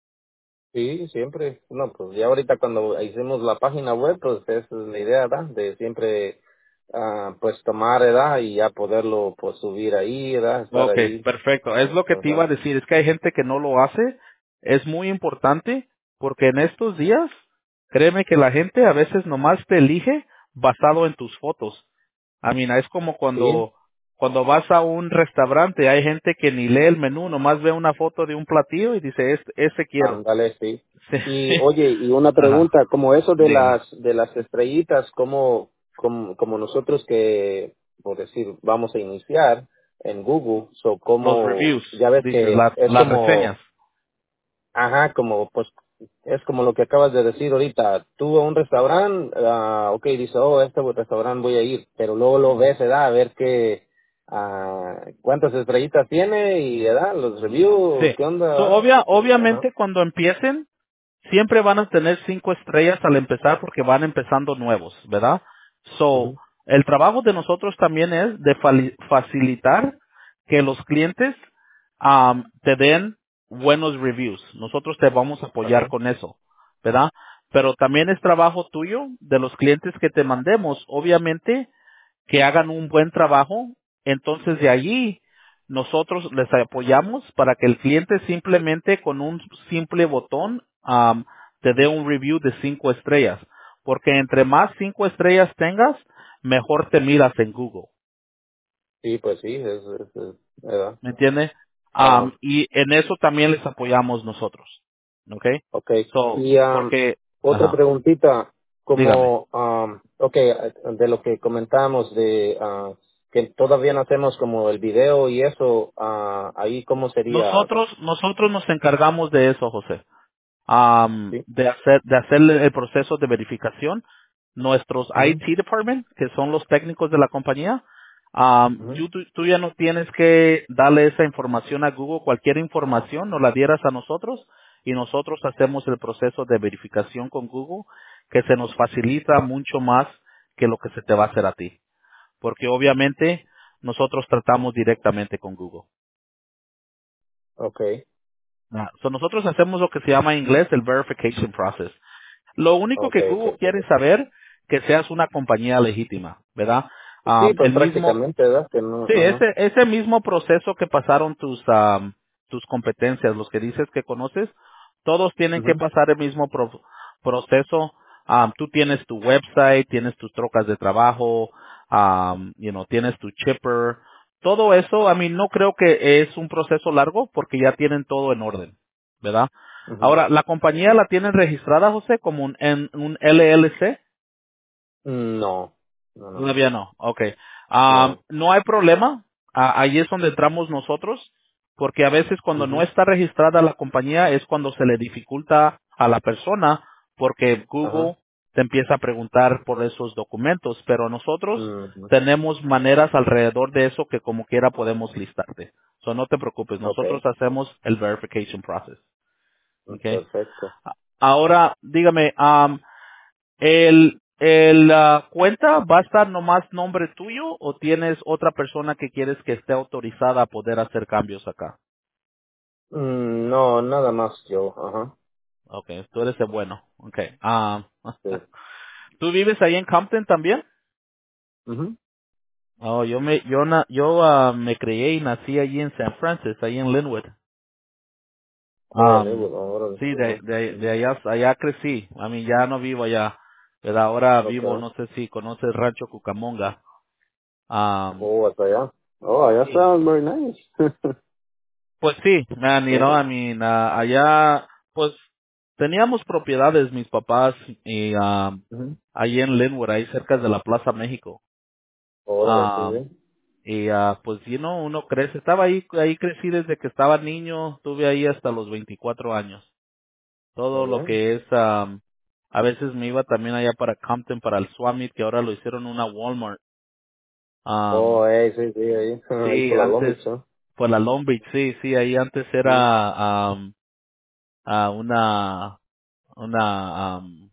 Speaker 2: Sí, siempre. No, pues ya ahorita cuando hicimos la página web, pues esa es la idea, ¿verdad? De siempre, ah, pues tomar, ¿verdad? Y ya poderlo, pues subir ahí, ¿verdad? Estar
Speaker 3: Ok,
Speaker 2: ahí.
Speaker 3: perfecto. Es lo que te iba a
Speaker 2: Ajá.
Speaker 3: decir. Es que hay gente que no lo hace. Es muy importante porque en estos días, créeme que la gente a veces nomás te elige basado en tus fotos. A mí, es como
Speaker 2: Sí,
Speaker 3: cuando, cuando vas a un restaurante, hay gente que ni lee el menú, nomás ve una foto de un platillo y dice, este, ese quiero.
Speaker 2: ándale, sí.
Speaker 3: Sí.
Speaker 2: Y oye, y una
Speaker 3: Ajá,
Speaker 2: pregunta, como eso de
Speaker 3: dígame.
Speaker 2: las de las estrellitas, como como, como nosotros que, por decir, vamos a iniciar en Google, so
Speaker 3: Los
Speaker 2: como
Speaker 3: reviews,
Speaker 2: ya ves
Speaker 3: dices,
Speaker 2: que
Speaker 3: las,
Speaker 2: es
Speaker 3: las
Speaker 2: como
Speaker 3: reseñas.
Speaker 2: ajá, como pues es como lo que acabas de decir ahorita. Tú a un restaurante, ah, ok, dice, oh, a este restaurante voy a ir, pero luego lo ves, ¿verdad? A ver qué, ah, cuántas estrellitas tiene y, ¿verdad? Los reviews,
Speaker 3: Sí.
Speaker 2: ¿qué onda?
Speaker 3: So,
Speaker 2: ¿Verdad?
Speaker 3: obvia,
Speaker 2: Y, ajá.
Speaker 3: obviamente cuando empiecen, siempre van a tener cinco estrellas al empezar porque van empezando nuevos, ¿verdad? So,
Speaker 2: Ujú,
Speaker 3: el trabajo de nosotros también es de fali- facilitar que los clientes am, te den buenos reviews. Nosotros te vamos a apoyar
Speaker 2: ajá.
Speaker 3: con eso, ¿verdad? Pero también es trabajo tuyo de los clientes que te mandemos, obviamente, que hagan un buen trabajo. Entonces de allí nosotros les apoyamos para que el cliente simplemente con un simple botón am, te dé un review de cinco estrellas. Porque entre más cinco estrellas tengas, mejor te miras en Google.
Speaker 2: Sí, pues sí, es, es, es, ¿verdad?
Speaker 3: ¿Me entiendes?
Speaker 2: Ah,
Speaker 3: Am, y en eso también les apoyamos nosotros. ¿Ok?
Speaker 2: ok.
Speaker 3: So,
Speaker 2: Y um,
Speaker 3: porque,
Speaker 2: otra
Speaker 3: ajá,
Speaker 2: preguntita,
Speaker 3: dígame.
Speaker 2: como, um, ok, de lo que comentábamos de ah, que todavía no hacemos como el video y eso, ah, ahí cómo sería,
Speaker 3: Nosotros, nosotros nos encargamos de eso, José. am,
Speaker 2: ¿sí?
Speaker 3: de hacer de hacer el proceso de verificación. Nuestros
Speaker 2: Ujú,
Speaker 3: I T department, que son los técnicos de la compañía, am,
Speaker 2: ujú.
Speaker 3: you- tú, tú ya no tienes que darle esa información a Google. Cualquier información nos la dieras a nosotros y nosotros hacemos el proceso de verificación con Google, que se nos facilita mucho más que lo que se te va a hacer a ti, porque obviamente nosotros tratamos directamente con Google.
Speaker 2: Okay,
Speaker 3: Ah, so nosotros hacemos lo que se llama en inglés el verification process. Lo único que
Speaker 2: okay,
Speaker 3: Google
Speaker 2: okay.
Speaker 3: quiere saber que seas una compañía legítima, ¿verdad?
Speaker 2: Sí,
Speaker 3: Am,
Speaker 2: pues
Speaker 3: el mismo,
Speaker 2: prácticamente, ¿verdad? Que no,
Speaker 3: sí,
Speaker 2: ajá.
Speaker 3: ese, ese mismo proceso que pasaron tus, am, tus competencias, los que dices que conoces, todos tienen que
Speaker 2: Ujú,
Speaker 3: pasar el mismo pro- proceso. Am, tú tienes tu website, tienes tus trocas de trabajo, am, you know, tienes tu chipper, todo eso, a mí no creo que es un proceso largo porque ya tienen todo en orden, ¿verdad?
Speaker 2: ujú.
Speaker 3: Ahora, ¿la compañía la tienen registrada, José, como un, en, un L L C?
Speaker 2: No, no, no,
Speaker 3: Todavía no, okay. Am,
Speaker 2: no.
Speaker 3: no hay problema, Ah, ahí es donde entramos nosotros, porque a veces cuando no
Speaker 2: Ujú,
Speaker 3: está registrada la compañía es cuando se le dificulta a la persona, porque
Speaker 2: ajá.
Speaker 3: Google te empieza a preguntar por esos documentos, pero nosotros
Speaker 2: ujú.
Speaker 3: tenemos maneras alrededor de eso que como quiera podemos listarte. So no te preocupes, nosotros
Speaker 2: Okay,
Speaker 3: hacemos el verification process. Okay.
Speaker 2: perfecto.
Speaker 3: A- Ahora, dígame, um, el, el ah, cuenta va a estar nomás nombre tuyo o tienes otra persona que quieres que esté autorizada a poder hacer cambios acá?
Speaker 2: Mm, no, nada más yo, ajá.
Speaker 3: Okay, tú eres el bueno. Okay. Um,
Speaker 2: Sí.
Speaker 3: ¿Tú vives ahí en Compton también?
Speaker 2: Ujú.
Speaker 3: Oh, yo me, yo na, yo ah, me crié y nací allí en San Francisco, ahí en Linwood.
Speaker 2: Órale,
Speaker 3: Um,
Speaker 2: bueno, órale,
Speaker 3: sí, de,
Speaker 2: ajá.
Speaker 3: de, de
Speaker 2: Ujú.
Speaker 3: allá, allá crecí. A mí ya no vivo allá, pero ahora vivo,
Speaker 2: Okay.
Speaker 3: no sé si conoces Rancho Cucamonga. Um,
Speaker 2: Oh, hasta allá. Oh, allá
Speaker 3: sí.
Speaker 2: está very nice.
Speaker 3: Pues sí, man, you know, I mean, ah, allá, pues, teníamos propiedades mis papás y um,
Speaker 2: Ujú.
Speaker 3: ahí en Linwood, ahí cerca de la Plaza México.
Speaker 2: Órale, sí,
Speaker 3: Um,
Speaker 2: bien.
Speaker 3: y ah, pues, you know, uno crece. Estaba ahí, ahí crecí desde que estaba niño, estuve ahí hasta los veinticuatro años. Todo
Speaker 2: Muy
Speaker 3: lo
Speaker 2: bien.
Speaker 3: que es, um, a veces me iba también allá para Compton, para el Swamit, que ahora lo hicieron una Walmart. Um,
Speaker 2: Oh, eh, sí, sí, ahí, ahí
Speaker 3: sí,
Speaker 2: por la
Speaker 3: antes,
Speaker 2: Lomich, ¿no?
Speaker 3: por la Long Beach, sí, sí, ahí antes
Speaker 2: Ujú.
Speaker 3: era um, ah, una, una, um,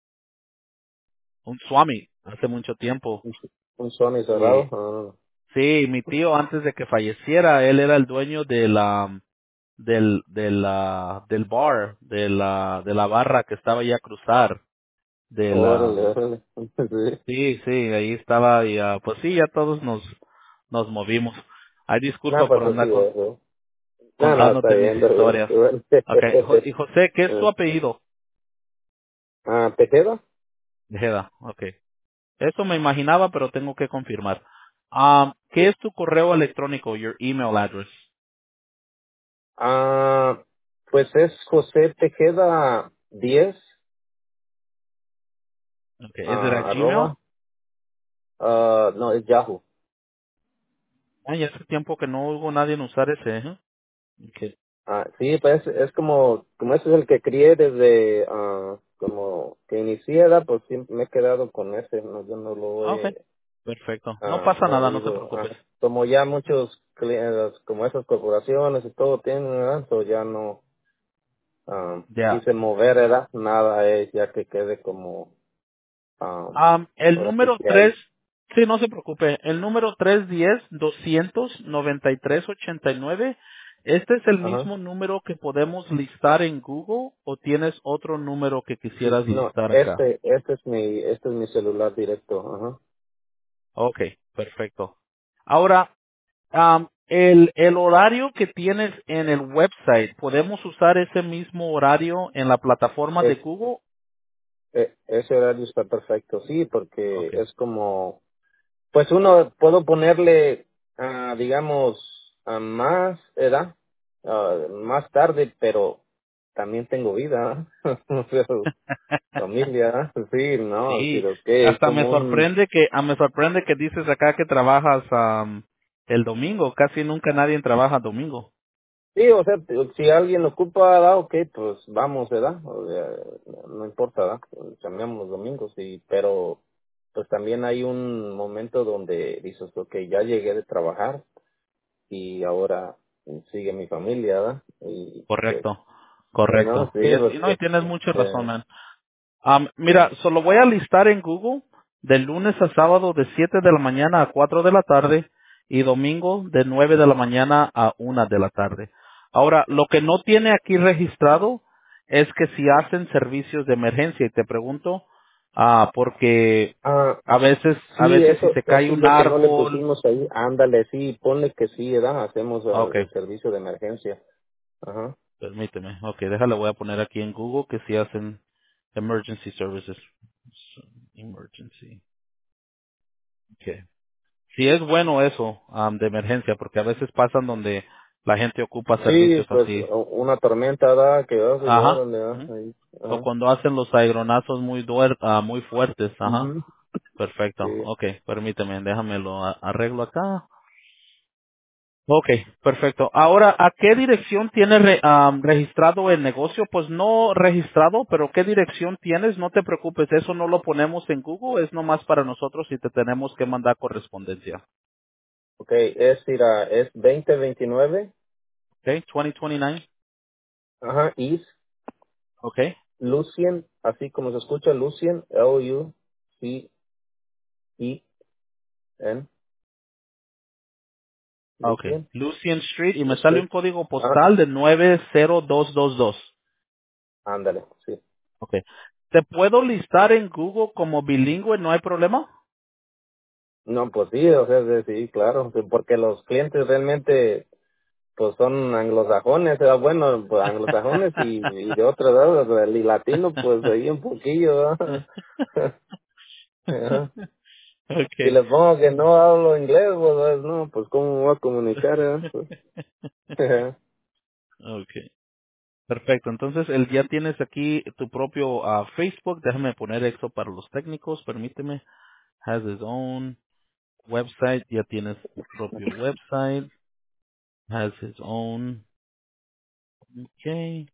Speaker 3: un Swami, hace mucho tiempo.
Speaker 2: Un un Sony
Speaker 3: Y,
Speaker 2: cerrado. Ah,
Speaker 3: sí, mi tío antes de que falleciera, él era el dueño de la, del, de la, del bar, de la, de la barra que estaba ahí a cruzar, de la,
Speaker 2: órale, órale. Sí.
Speaker 3: sí, sí, ahí estaba y ah, pues sí, ya todos nos, nos movimos. Ay,
Speaker 2: No,
Speaker 3: disculpa por
Speaker 2: pues así
Speaker 3: andar con-
Speaker 2: es, ¿eh? No, no, está
Speaker 3: contándote mis
Speaker 2: bien, está bien.
Speaker 3: historias.
Speaker 2: Igual.
Speaker 3: Okay, Jo- y José, ¿qué es tu apellido?
Speaker 2: Ah, ¿Tejeda?
Speaker 3: Tejeda, okay. Eso me imaginaba, pero tengo que confirmar. Um, ¿Qué
Speaker 2: Sí.
Speaker 3: es tu correo electrónico, your email address?
Speaker 2: Ah, pues es José Tejeda diez
Speaker 3: Okay. ¿Es de
Speaker 2: ah,
Speaker 3: Gmail?
Speaker 2: arroba, ah, no, es Yahoo.
Speaker 3: Ay, hace tiempo que no hubo nadie en usar ese, ¿eh? Okay.
Speaker 2: Ah, sí, pues es como, como ese es el que crié desde, ah, como que iniciara, pues siempre me he quedado con ese, no, yo no lo
Speaker 3: Okay.
Speaker 2: he
Speaker 3: Perfecto. No
Speaker 2: ah,
Speaker 3: pasa nada, no te
Speaker 2: movido.
Speaker 3: preocupes.
Speaker 2: Ah, como ya muchos clientes, como esas corporaciones y todo tienen, ¿verdad? So ya no ah,
Speaker 3: Ya.
Speaker 2: quise mover, ¿verdad? Nada, eh, ya que quede como, ah,
Speaker 3: Um, el
Speaker 2: ahora sí
Speaker 3: número
Speaker 2: que
Speaker 3: tres,
Speaker 2: hay.
Speaker 3: sí, no se preocupe. El número tres diez doscientos noventa y tres ochenta y nueve. ¿Este es el
Speaker 2: Ajá.
Speaker 3: mismo número que podemos listar en Google o tienes otro número que quisieras
Speaker 2: No,
Speaker 3: listar acá?
Speaker 2: este, este es mi, este es mi celular directo, ajá.
Speaker 3: Okay, perfecto. Ahora, Um, el, el horario que tienes en el website, ¿podemos usar ese mismo horario en la plataforma de
Speaker 2: Es,
Speaker 3: Google?
Speaker 2: e- ese horario está perfecto, sí, porque
Speaker 3: Okay.
Speaker 2: es como, pues uno, puedo ponerle, ah, digamos, a más edad, ah, más tarde, pero también tengo vida, pero familia, sí, no, sí,
Speaker 3: Sí,
Speaker 2: lo que es
Speaker 3: hasta me
Speaker 2: como un,
Speaker 3: sorprende que, ah, me sorprende que dices acá que trabajas um, el domingo. Casi nunca nadie trabaja domingo.
Speaker 2: sí, o sea, si alguien ocupa, da, ok, pues vamos, ¿verdad? O sea, no importa, ¿verdad? Cambiamos los domingos, sí, pero pues también hay un momento donde dices, ok, ya llegué de trabajar y ahora sigue mi familia, ¿verdad? Y pues,
Speaker 3: Correcto,
Speaker 2: bueno,
Speaker 3: correcto.
Speaker 2: sí,
Speaker 3: Y, es, y no, y
Speaker 2: pues,
Speaker 3: tienes mucha razón,
Speaker 2: eh,
Speaker 3: man. Am, mira,
Speaker 2: sí.
Speaker 3: solo voy a listar en Google de lunes a sábado de siete de la mañana a cuatro de la tarde y domingo de nueve de la mañana a una de la tarde. Ahora, lo que no tiene aquí registrado es que si hacen servicios de emergencia y te pregunto, ah, porque
Speaker 2: Ah,
Speaker 3: a veces, a
Speaker 2: sí,
Speaker 3: veces si
Speaker 2: eso,
Speaker 3: se cae
Speaker 2: eso es
Speaker 3: un
Speaker 2: lo que no le
Speaker 3: árbol,
Speaker 2: pusimos ahí, ándale, sí, ponle que sí, ¿verdad? Hacemos
Speaker 3: ah,
Speaker 2: ah,
Speaker 3: ok,
Speaker 2: el servicio de emergencia, ajá.
Speaker 3: permíteme, ok, déjale, voy a poner aquí en Google que si hacen emergency services, emergency, ok. Sí es bueno eso, am, de emergencia, porque a veces pasan donde la gente ocupa
Speaker 2: Sí,
Speaker 3: servicios
Speaker 2: pues
Speaker 3: así.
Speaker 2: u- una tormenta da que vas y
Speaker 3: Ajá.
Speaker 2: órale, da,
Speaker 3: Ujú.
Speaker 2: ahí,
Speaker 3: O
Speaker 2: ajá.
Speaker 3: cuando hacen los aeronazos muy duer ah, muy fuertes. Ajá.
Speaker 2: Ujú.
Speaker 3: Perfecto.
Speaker 2: Sí.
Speaker 3: Ok, permíteme, déjame lo a- arreglo acá. Ok, perfecto. Ahora, ¿a qué dirección tienes re- am, registrado el negocio? Pues no registrado, pero ¿qué dirección tienes? No te preocupes, eso no lo ponemos en Google, es nomás para nosotros y te tenemos que mandar correspondencia.
Speaker 2: Ok, es, mira, es veinte veintinueve,
Speaker 3: Ok, veinte veintinueve.
Speaker 2: ajá, East
Speaker 3: Ok,
Speaker 2: Lucien, así como se escucha, Lucien, L-U-C-I-N,
Speaker 3: ok.
Speaker 2: Lucien,
Speaker 3: Lucien Street y me sale un
Speaker 2: Street,
Speaker 3: código
Speaker 2: ah,
Speaker 3: postal de nueve cero dos dos dos.
Speaker 2: ándale, sí.
Speaker 3: Ok. ¿Te puedo listar en Google como bilingüe? ¿No hay problema?
Speaker 2: No, pues sí, o sea, sí, sí, claro, sí, porque los clientes realmente, pues son anglosajones, o sea, bueno, pues anglosajones y, y de otras edades, y latino, pues ahí un poquillo, ¿verdad? Ajá. Si
Speaker 3: Ok.
Speaker 2: les pongo que no hablo inglés, pues no, pues cómo me voy a comunicar, ¿verdad? Pues, ajá.
Speaker 3: Ok. Perfecto, entonces el, ya tienes aquí tu propio ah, Facebook, déjame poner eso para los técnicos, permíteme, has his own website, ya tienes tu propio website, has his own, ok,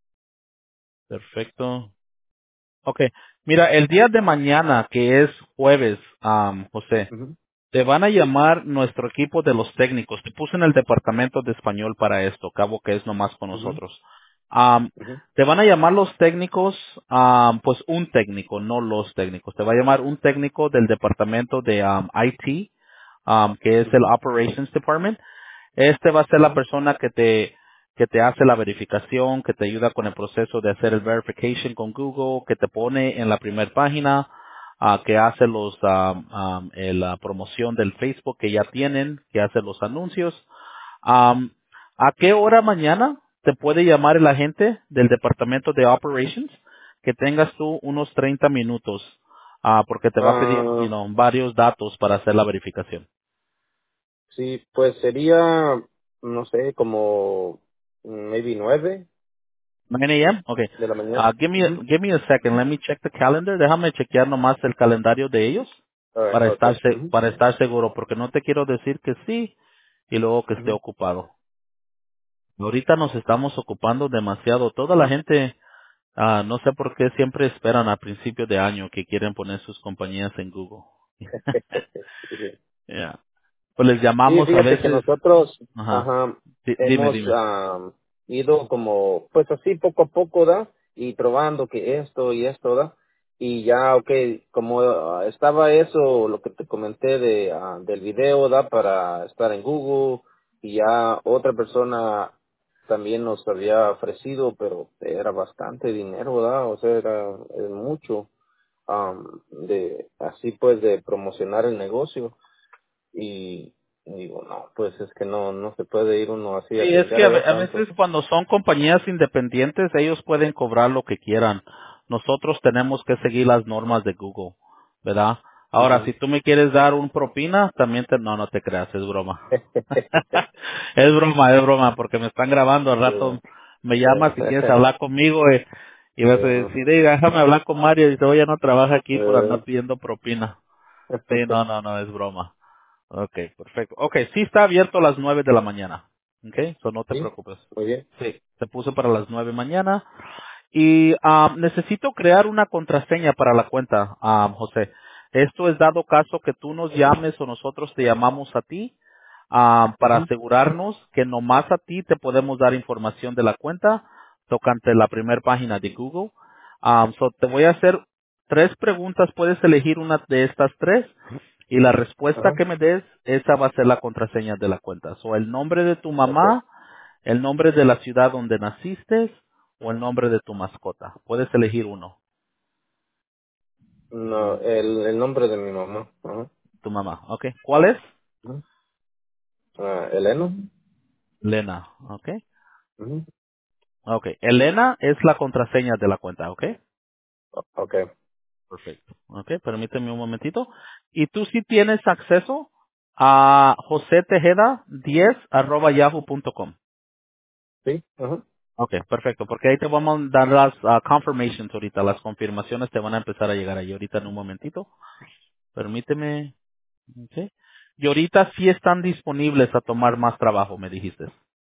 Speaker 3: perfecto. Ok, mira, el día de mañana, que es jueves, am, José,
Speaker 2: Ujú,
Speaker 3: te van a llamar nuestro equipo de los técnicos. Te puse en el departamento de español para esto, cabo que es nomás con
Speaker 2: ujú,
Speaker 3: nosotros. Am,
Speaker 2: ujú,
Speaker 3: te van a llamar los técnicos, am, pues un técnico, no los técnicos. Te va a llamar un técnico del departamento de am, I T, am, que es el
Speaker 2: ujú,
Speaker 3: Operations Department. Este va a ser la
Speaker 2: ujú,
Speaker 3: persona que te que te hace la verificación, que te ayuda con el proceso de hacer el verification con Google, que te pone en la primera página, ah, que hace los am, am, eh, la promoción del Facebook que ya tienen, que hace los anuncios. Am, ¿A qué hora mañana te puede llamar el agente del departamento de Operations? Que tengas tú unos treinta minutos, ah, porque te va a pedir, you
Speaker 2: ah,
Speaker 3: know, varios datos para hacer la verificación.
Speaker 2: sí, pues sería, no sé, como maybe nueve
Speaker 3: nine a m. Okay.
Speaker 2: de la mañana.
Speaker 3: Uh, give me a,
Speaker 2: Ujú.
Speaker 3: give me a second. Let me check the calendar. Déjame chequear nomás el calendario de ellos
Speaker 2: Alright,
Speaker 3: para estar
Speaker 2: okay.
Speaker 3: se-
Speaker 2: Ujú,
Speaker 3: para estar seguro, porque no te quiero decir que sí y luego que esté
Speaker 2: ujú.
Speaker 3: ocupado. Ahorita nos estamos ocupando demasiado. Toda la gente, ah, no sé por qué siempre esperan a principio de año que quieren poner sus compañías en Google.
Speaker 2: Sí,
Speaker 3: Yeah. Pues les
Speaker 2: sí,
Speaker 3: llamamos a
Speaker 2: fíjate que
Speaker 3: veces.
Speaker 2: nosotros,
Speaker 3: Ajá.
Speaker 2: ajá,
Speaker 3: Di- dime,
Speaker 2: hemos
Speaker 3: dime.
Speaker 2: ah, ido como, pues así poco a poco, ¿da? Y probando que esto y esto, ¿da? Y ya, ok, como ah, estaba eso, lo que te comenté de ah, del video, ¿da? Para estar en Google, y ya otra persona también nos había ofrecido, pero era bastante dinero, ¿da? O sea, era, es mucho, am, de, así pues, de promocionar el negocio y digo, no, pues es que no no se puede ir uno así a
Speaker 3: Sí, es
Speaker 2: arriesgar,
Speaker 3: que a, ve-
Speaker 2: ¿verdad?
Speaker 3: a veces
Speaker 2: Tanto.
Speaker 3: cuando son compañías independientes, ellos pueden cobrar lo que quieran. Nosotros tenemos que seguir las normas de Google, ¿verdad? Ahora,
Speaker 2: Ujú.
Speaker 3: si tú me quieres dar un propina, también te... No, no te creas, es broma. Es broma, es broma, porque me están grabando al rato.
Speaker 2: Sí.
Speaker 3: Me llamas si quieres
Speaker 2: Eh,
Speaker 3: hablar conmigo eh, y vas a
Speaker 2: eh,
Speaker 3: decir, "Ey, déjame hablar con Mario", y dice, oye, no trabaja aquí por andar
Speaker 2: eh.
Speaker 3: pidiendo propina. Sí, no, no, no, es broma. Okay, perfecto. Okay, sí está abierto a las nueve de la mañana. Okay, so no te
Speaker 2: Sí,
Speaker 3: preocupes.
Speaker 2: muy bien.
Speaker 3: Sí, se puso para las nueve mañana. Y ah, necesito crear una contraseña para la cuenta, ah, José. Esto es dado caso que tú nos llames o nosotros te llamamos a ti ah, para
Speaker 2: Ujú.
Speaker 3: asegurarnos que nomás a ti te podemos dar información de la cuenta tocante la primera página de Google. Ah, so te voy a hacer tres preguntas, puedes elegir una de estas tres y la respuesta
Speaker 2: Ajá,
Speaker 3: que me des, esa va a ser la contraseña de la cuenta. So el nombre de tu
Speaker 2: okay.
Speaker 3: mamá, el nombre de la ciudad donde naciste o el nombre de tu mascota. Puedes elegir uno.
Speaker 2: No, el, el nombre de mi mamá. Ajá.
Speaker 3: Tu mamá, ¿ok? ¿Cuál es?
Speaker 2: Ujú. Ah, Elena.
Speaker 3: Lena, ¿ok?
Speaker 2: Ujú.
Speaker 3: Ok, Elena es la contraseña de la cuenta, ¿ok?
Speaker 2: O- Okay.
Speaker 3: Perfecto. Ok, permíteme un momentito. ¿Y tú sí tienes acceso a josetejeda diez arroba yahoo punto com?
Speaker 2: Sí. Ajá.
Speaker 3: Ok, perfecto, porque ahí te vamos a dar las ah, confirmations ahorita, las confirmaciones te van a empezar a llegar ahí ahorita en un momentito. Permíteme. Ok. Y ahorita sí están disponibles a tomar más trabajo, me dijiste.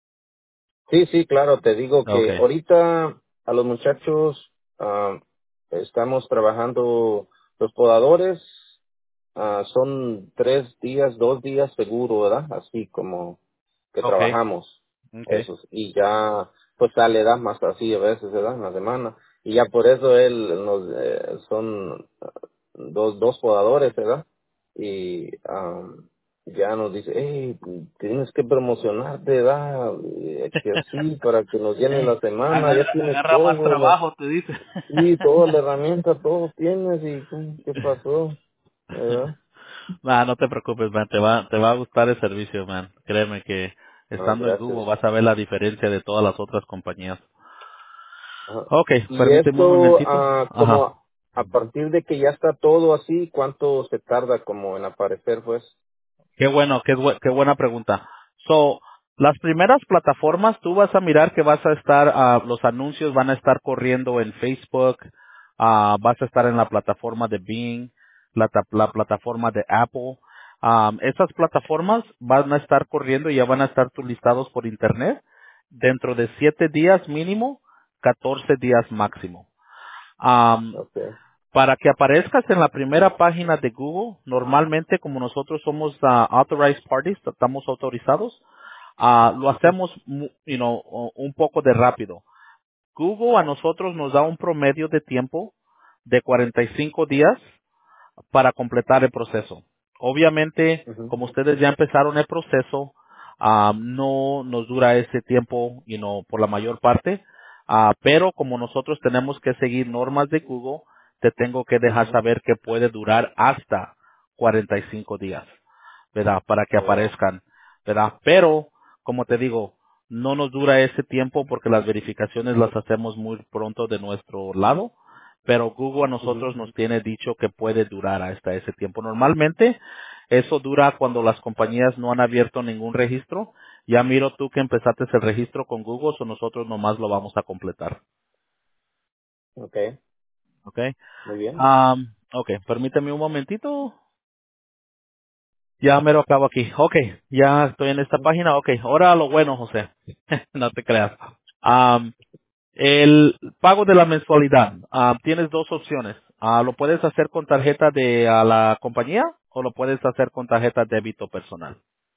Speaker 2: Sí, sí, claro, te digo que
Speaker 3: Okay,
Speaker 2: ahorita a los muchachos ah, estamos trabajando los podadores, ah, son tres días, dos días seguro, ¿verdad? Así como que
Speaker 3: okay,
Speaker 2: trabajamos
Speaker 3: okay.
Speaker 2: esos y ya pues sale da más así a veces, ¿verdad? En la semana y ya por eso él nos eh, son ah, dos dos podadores, ¿verdad? Y am, ya nos dice, hey, tienes que promocionarte, da, eh, que así, para que nos llenen
Speaker 3: Eh,
Speaker 2: la semana, ya
Speaker 3: agarra,
Speaker 2: tienes
Speaker 3: agarra más
Speaker 2: todo, la,
Speaker 3: trabajo, te dice.
Speaker 2: sí, toda la herramienta, todo tienes, y ¿cómo? ¿Qué pasó? ¿Verdad?
Speaker 3: Nah, no te preocupes, man, te va, te va a gustar el servicio, man. Créeme que
Speaker 2: Ah,
Speaker 3: estando en
Speaker 2: gracias.
Speaker 3: Google vas a ver la diferencia de todas las otras compañías.
Speaker 2: Ajá.
Speaker 3: Okay,
Speaker 2: Y
Speaker 3: permíteme un
Speaker 2: esto,
Speaker 3: momentito.
Speaker 2: ah,
Speaker 3: Ajá.
Speaker 2: como a partir de que ya está todo así, ¿cuánto se tarda como en aparecer, pues?
Speaker 3: Qué bueno, qué, bu- qué buena pregunta. So, las primeras plataformas, tú vas a mirar que vas a estar, ah, los anuncios van a estar corriendo en Facebook, ah, vas a estar en la plataforma de Bing, la, ta- la plataforma de Apple. Am, esas plataformas van a estar corriendo y ya van a estar tus listados por internet dentro de siete días mínimo, catorce días máximo.
Speaker 2: Okay.
Speaker 3: Para que aparezcas en la primera página de Google, normalmente como nosotros somos ah, authorized parties, estamos autorizados, ah, lo
Speaker 2: Ujú,
Speaker 3: hacemos mu- you know, o- un poco de rápido. Google a nosotros nos da un promedio de tiempo de cuarenta y cinco días para completar el proceso. Obviamente,
Speaker 2: ujú,
Speaker 3: como ustedes ya empezaron el proceso, ah, no nos dura ese tiempo, you know, por la mayor parte, ah, pero como nosotros tenemos que seguir normas de Google, te tengo que dejar
Speaker 2: ujú.
Speaker 3: saber que puede durar hasta cuarenta y cinco días. ¿Verdad? Para que
Speaker 2: Oh,
Speaker 3: aparezcan, ¿verdad? Pero, como te digo, no nos dura ese tiempo porque las verificaciones las hacemos muy pronto de nuestro lado, pero Google a
Speaker 2: ujú.
Speaker 3: nosotros nos tiene dicho que puede durar hasta ese tiempo. Normalmente, eso dura cuando las compañías no han abierto ningún registro. Ya miro tú que empezaste el registro con Google, o nosotros nomás lo vamos a completar.
Speaker 2: Okay,
Speaker 3: ¿Ok?
Speaker 2: muy bien.
Speaker 3: Um, ok, permíteme un momentito. Ya me lo acabo aquí. Ok, ya estoy en esta
Speaker 2: Ujú.
Speaker 3: página. Ok, ahora lo bueno, José. No te creas. Am, el pago de la mensualidad. Am, tienes dos opciones. Ah, lo puedes hacer con tarjeta de a la compañía o lo puedes hacer con tarjeta débito personal.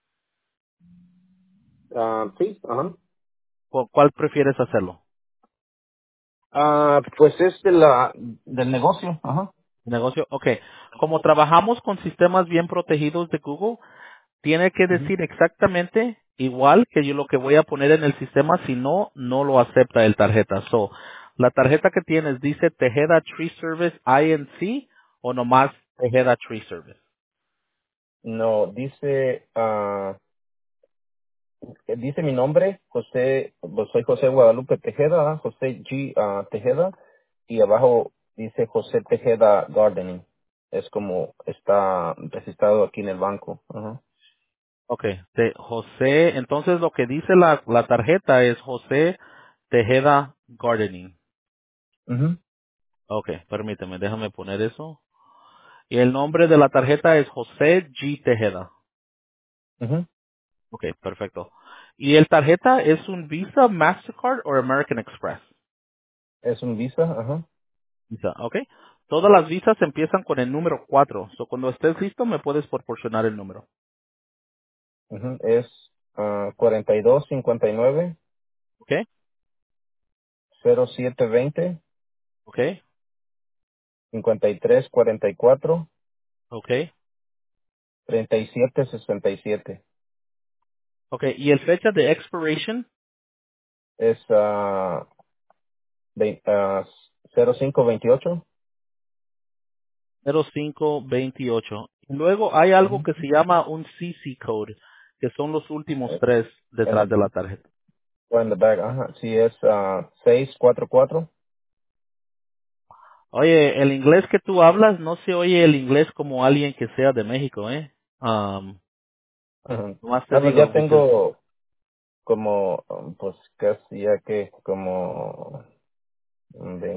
Speaker 2: Ah, sí, ajá.
Speaker 3: ¿Cu- ¿Cuál prefieres hacerlo?
Speaker 2: Ah, pues es de la, del negocio, ajá.
Speaker 3: Negocio. Ok. Como trabajamos con sistemas bien protegidos de Google, tiene que
Speaker 2: Ujú.
Speaker 3: decir exactamente igual que yo lo que voy a poner en el sistema, si no, no lo acepta el tarjeta. So, la tarjeta que tienes dice Tejeda Tree Service I N C o nomás Tejeda Tree Service.
Speaker 2: No, dice, ah, eh, dice mi nombre, José, pues soy José Guadalupe Tejeda, ¿ah? José G. ah, Tejeda, y abajo dice José Tejeda Gardening. Es como está registrado aquí en el banco. Ajá.
Speaker 3: Okay, de José, entonces lo que dice la, la tarjeta es José Tejeda Gardening.
Speaker 2: Ujú,
Speaker 3: Okay, permíteme, déjame poner eso. Y el nombre de la tarjeta es José G. Tejeda.
Speaker 2: ujú.
Speaker 3: Okay, perfecto. ¿Y el tarjeta es un Visa, Mastercard o American Express?
Speaker 2: Es un Visa, ajá.
Speaker 3: Visa, ok. Todas las visas empiezan con el número cuatro. So, cuando estés listo, me puedes proporcionar el número.
Speaker 2: Ujú. Es ah, cuarenta y dos cincuenta y nueve
Speaker 3: Ok,
Speaker 2: cero siete veinte
Speaker 3: ok,
Speaker 2: cincuenta y tres cuarenta y cuatro
Speaker 3: ok,
Speaker 2: treinta y siete sesenta y siete.
Speaker 3: ok. ¿Y el fecha de expiration?
Speaker 2: Es ah, vein- ah, cero cinco veintiocho.
Speaker 3: cero cinco veintiocho. Y luego hay algo
Speaker 2: Ujú.
Speaker 3: que se llama un C C code, que son los últimos
Speaker 2: Eh,
Speaker 3: tres
Speaker 2: En
Speaker 3: detrás
Speaker 2: el,
Speaker 3: de la tarjeta.
Speaker 2: o en the back, ajá. Sí, es ah, seis cuatro cuatro.
Speaker 3: Oye, el inglés que tú hablas no se oye el inglés como alguien que sea de México, ¿eh? Um,
Speaker 2: Ujú.
Speaker 3: nomás te
Speaker 2: Bueno,
Speaker 3: digo,
Speaker 2: ya
Speaker 3: because
Speaker 2: tengo como, um, pues casi ya que como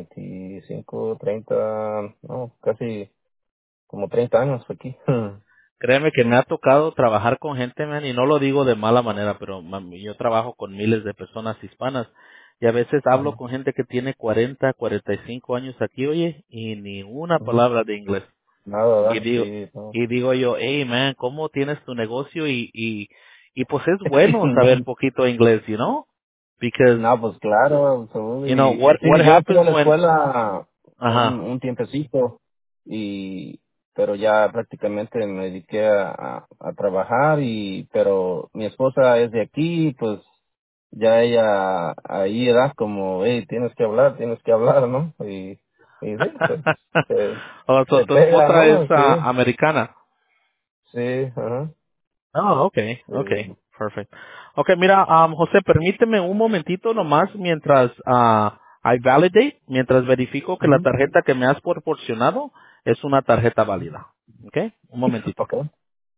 Speaker 2: veinticinco treinta no, casi como treinta años aquí.
Speaker 3: créeme que me ha tocado trabajar con gente, man, y no lo digo de mala manera, pero man, yo trabajo con miles de personas hispanas y a veces hablo
Speaker 2: Ujú,
Speaker 3: con gente que tiene cuarenta, cuarenta y cinco años aquí, oye, y ni una
Speaker 2: ujú.
Speaker 3: palabra de inglés.
Speaker 2: Nada,
Speaker 3: Y
Speaker 2: ¿verdad?
Speaker 3: digo,
Speaker 2: Sí, no.
Speaker 3: y digo yo, hey man, ¿cómo tienes tu negocio? Y, y, y pues es bueno saber poquito inglés, you know? Because,
Speaker 2: No, pues claro, so,
Speaker 3: you know,
Speaker 2: y,
Speaker 3: what,
Speaker 2: sí,
Speaker 3: what
Speaker 2: yo fui a
Speaker 3: happens
Speaker 2: la
Speaker 3: when,
Speaker 2: escuela un,
Speaker 3: ajá.
Speaker 2: un tiempecito, y pero ya prácticamente me dediqué a, a, a trabajar, y pero mi esposa es de aquí, pues ya ella ahí era como, hey, tienes que hablar, tienes que hablar, ¿no? Y, y sí, pues se,
Speaker 3: Oh, so
Speaker 2: se
Speaker 3: tu
Speaker 2: pega,
Speaker 3: esposa es
Speaker 2: ¿no? Sí,
Speaker 3: ah, americana.
Speaker 2: sí, ajá,
Speaker 3: Oh, okay, okay,
Speaker 2: sí.
Speaker 3: perfect. Okay, mira, um, José, permíteme un momentito nomás mientras ah, I validate, mientras verifico que la
Speaker 2: Ujú.
Speaker 3: tarjeta que me has proporcionado es una tarjeta válida. Okay, un momentito.
Speaker 2: Okay.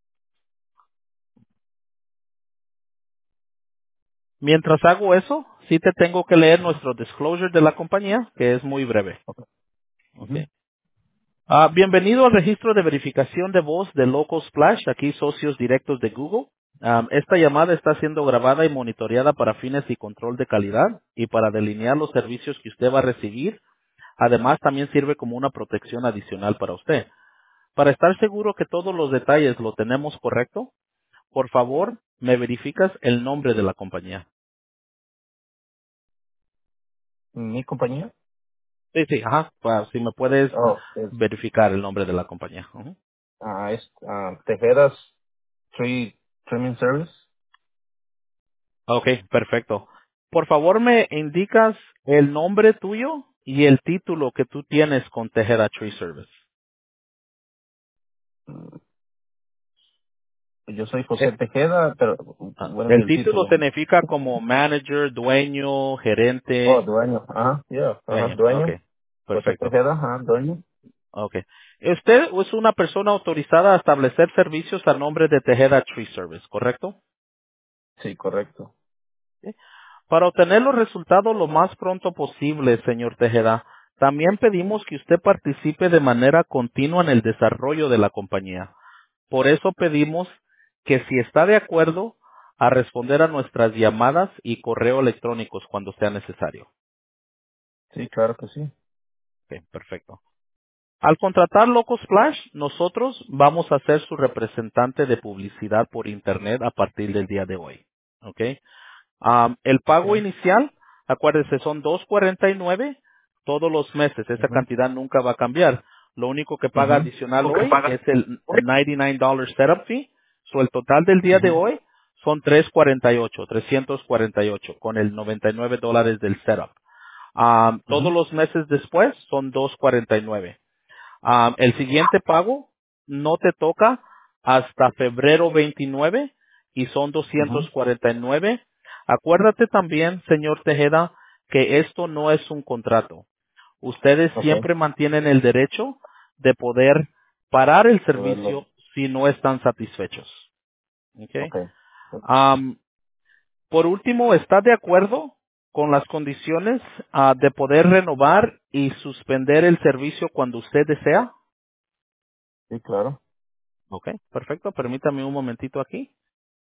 Speaker 3: Mientras hago eso, sí te tengo que leer nuestro disclosure de la compañía, que es muy breve.
Speaker 2: Ujú.
Speaker 3: Okay. Ah, bienvenido al registro de verificación de voz de Local Splash, aquí socios directos de Google. Am, esta llamada está siendo grabada y monitoreada para fines y control de calidad y para delinear los servicios que usted va a recibir. Además, también sirve como una protección adicional para usted. Para estar seguro que todos los detalles lo tenemos correcto, por favor, me verificas el nombre de la compañía.
Speaker 2: ¿Mi compañía?
Speaker 3: Sí, sí, ajá. Pa- si me puedes
Speaker 2: Oh, es,
Speaker 3: verificar el nombre de la compañía. Ujú.
Speaker 2: ah, es ah, Tejedas Tree Trimming Service.
Speaker 3: Ok, perfecto. Por favor, me indicas el nombre tuyo y el título que tú tienes con Tejeda Tree Service.
Speaker 2: Mm, Yo soy José
Speaker 3: Eh,
Speaker 2: Tejeda, pero
Speaker 3: ah,
Speaker 2: bueno, y
Speaker 3: el
Speaker 2: el
Speaker 3: título
Speaker 2: título.
Speaker 3: significa como manager, dueño,
Speaker 2: Oh,
Speaker 3: gerente,
Speaker 2: dueño. Ajá, yeah, ajá,
Speaker 3: dueño. Ok,
Speaker 2: dueño. José
Speaker 3: perfecto.
Speaker 2: Tejeda, ajá, dueño.
Speaker 3: Ok. Usted es una persona autorizada a establecer servicios a nombre de Tejeda Tree Service, ¿correcto?
Speaker 2: Sí, correcto.
Speaker 3: Sí. Para obtener los resultados lo más pronto posible, señor Tejeda, también pedimos que usted participe de manera continua en el desarrollo de la compañía. Por eso pedimos que si está de acuerdo a responder a nuestras llamadas y correo electrónicos cuando sea necesario.
Speaker 2: Sí, claro que sí.
Speaker 3: Ok, perfecto. Al contratar Loco Splash, nosotros vamos a ser su representante de publicidad por Internet a partir del día de hoy. ¿Ok? Am, el pago
Speaker 2: Okay.
Speaker 3: inicial, acuérdese, son dos cuarenta y nueve todos los meses. Esa
Speaker 2: Ujú,
Speaker 3: cantidad nunca va a cambiar. Lo único que paga
Speaker 2: ujú,
Speaker 3: adicional
Speaker 2: ¿Lo que
Speaker 3: hoy
Speaker 2: paga?
Speaker 3: es el noventa y nueve dólares setup fee. So, el total del día de
Speaker 2: Ujú,
Speaker 3: hoy son trescientos cuarenta y ocho, trescientos cuarenta y ocho con el noventa y nueve dólares del setup. Am, todos
Speaker 2: ujú,
Speaker 3: los meses después son doscientos cuarenta y nueve. Am, el siguiente pago no te toca hasta febrero veintinueve y son
Speaker 2: ujú.
Speaker 3: doscientos cuarenta y nueve. Acuérdate también, señor Tejeda, que esto no es un contrato. Ustedes
Speaker 2: Okay,
Speaker 3: siempre mantienen el derecho de poder parar el
Speaker 2: poderlo.
Speaker 3: servicio si no están satisfechos. ¿Ok?
Speaker 2: Okay.
Speaker 3: Am, por último, ¿está de acuerdo con las condiciones ah, de poder renovar y suspender el servicio cuando usted desea?
Speaker 2: Sí, claro.
Speaker 3: Ok, perfecto. Permítame un momentito aquí.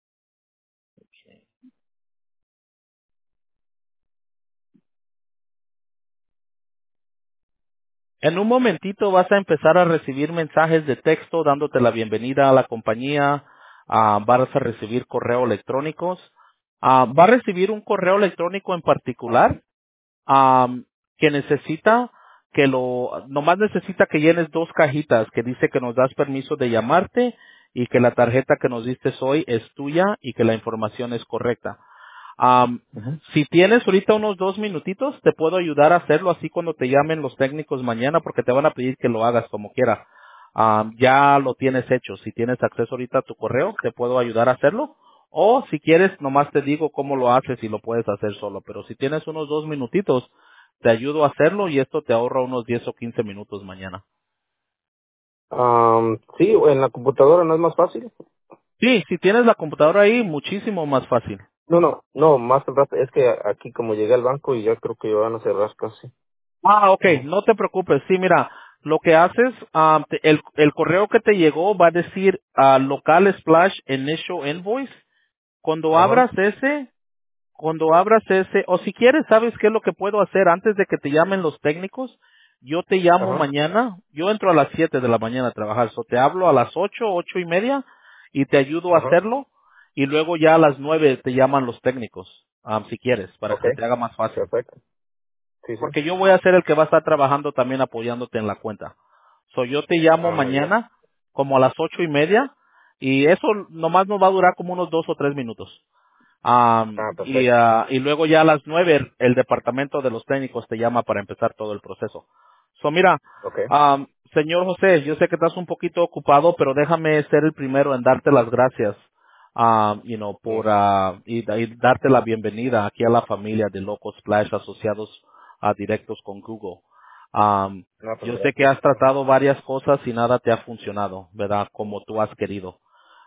Speaker 3: En un momentito vas a empezar a recibir mensajes de texto dándote la bienvenida a la compañía. Ah, vas a recibir correo electrónicos. Ah, va a recibir un correo electrónico en particular am, que necesita que lo, nomás necesita que llenes dos cajitas que dice que nos das permiso de llamarte y que la tarjeta que nos diste hoy es tuya y que la información es correcta. Am,
Speaker 2: Ujú.
Speaker 3: si tienes ahorita unos dos minutitos, te puedo ayudar a hacerlo así cuando te llamen los técnicos mañana porque te van a pedir que lo hagas como quiera. Am, ya lo tienes hecho. Si tienes acceso ahorita a tu correo, te puedo ayudar a hacerlo. O si quieres, nomás te digo cómo lo haces y lo puedes hacer solo. Pero si tienes unos dos minutitos, te ayudo a hacerlo y esto te ahorra unos diez o quince minutos mañana.
Speaker 2: Am, sí, en la computadora no es más fácil.
Speaker 3: Sí, si tienes la computadora ahí, muchísimo más fácil.
Speaker 2: No, no, no, más rápido. Es que aquí como llegué al banco y ya creo que ya van a cerrar casi.
Speaker 3: Ah, ok,
Speaker 2: Ujú,
Speaker 3: no te preocupes. Sí, mira, lo que haces, um, te- el, el correo que te llegó va a decir ah, local splash initial invoice. Cuando
Speaker 2: Ajá,
Speaker 3: abras ese, cuando abras ese, o si quieres, ¿sabes qué es lo que puedo hacer antes de que te llamen los técnicos? Yo te llamo
Speaker 2: ajá,
Speaker 3: mañana, yo entro a las siete de la mañana a trabajar, so te hablo a las ocho, ocho y media y te ayudo a
Speaker 2: ajá.
Speaker 3: hacerlo y luego ya a las nueve te llaman los técnicos, um, si quieres, para que
Speaker 2: Ok,
Speaker 3: se te haga más fácil.
Speaker 2: perfecto. Sí, sí.
Speaker 3: Porque yo voy a ser el que va a estar trabajando también apoyándote en la cuenta. So yo te llamo
Speaker 2: Ah, muy bien.
Speaker 3: mañana como a las ocho y media y eso nomás nos va a durar como unos dos o tres minutos. Am,
Speaker 2: Ah,
Speaker 3: y,
Speaker 2: perfecto.
Speaker 3: ah, y luego ya a las nueve el, el departamento de los técnicos te llama para empezar todo el proceso. So mira,
Speaker 2: Ok.
Speaker 3: am, señor José, yo sé que estás un poquito ocupado, pero déjame ser el primero en darte las gracias, um, you know,
Speaker 2: Mm.
Speaker 3: por ah, y, y darte la bienvenida aquí a la familia de Locos Splash asociados a directos con Google. Am,
Speaker 2: No, pues
Speaker 3: yo sé que
Speaker 2: gracias.
Speaker 3: has tratado varias cosas y nada te ha funcionado, ¿verdad? Como tú has querido.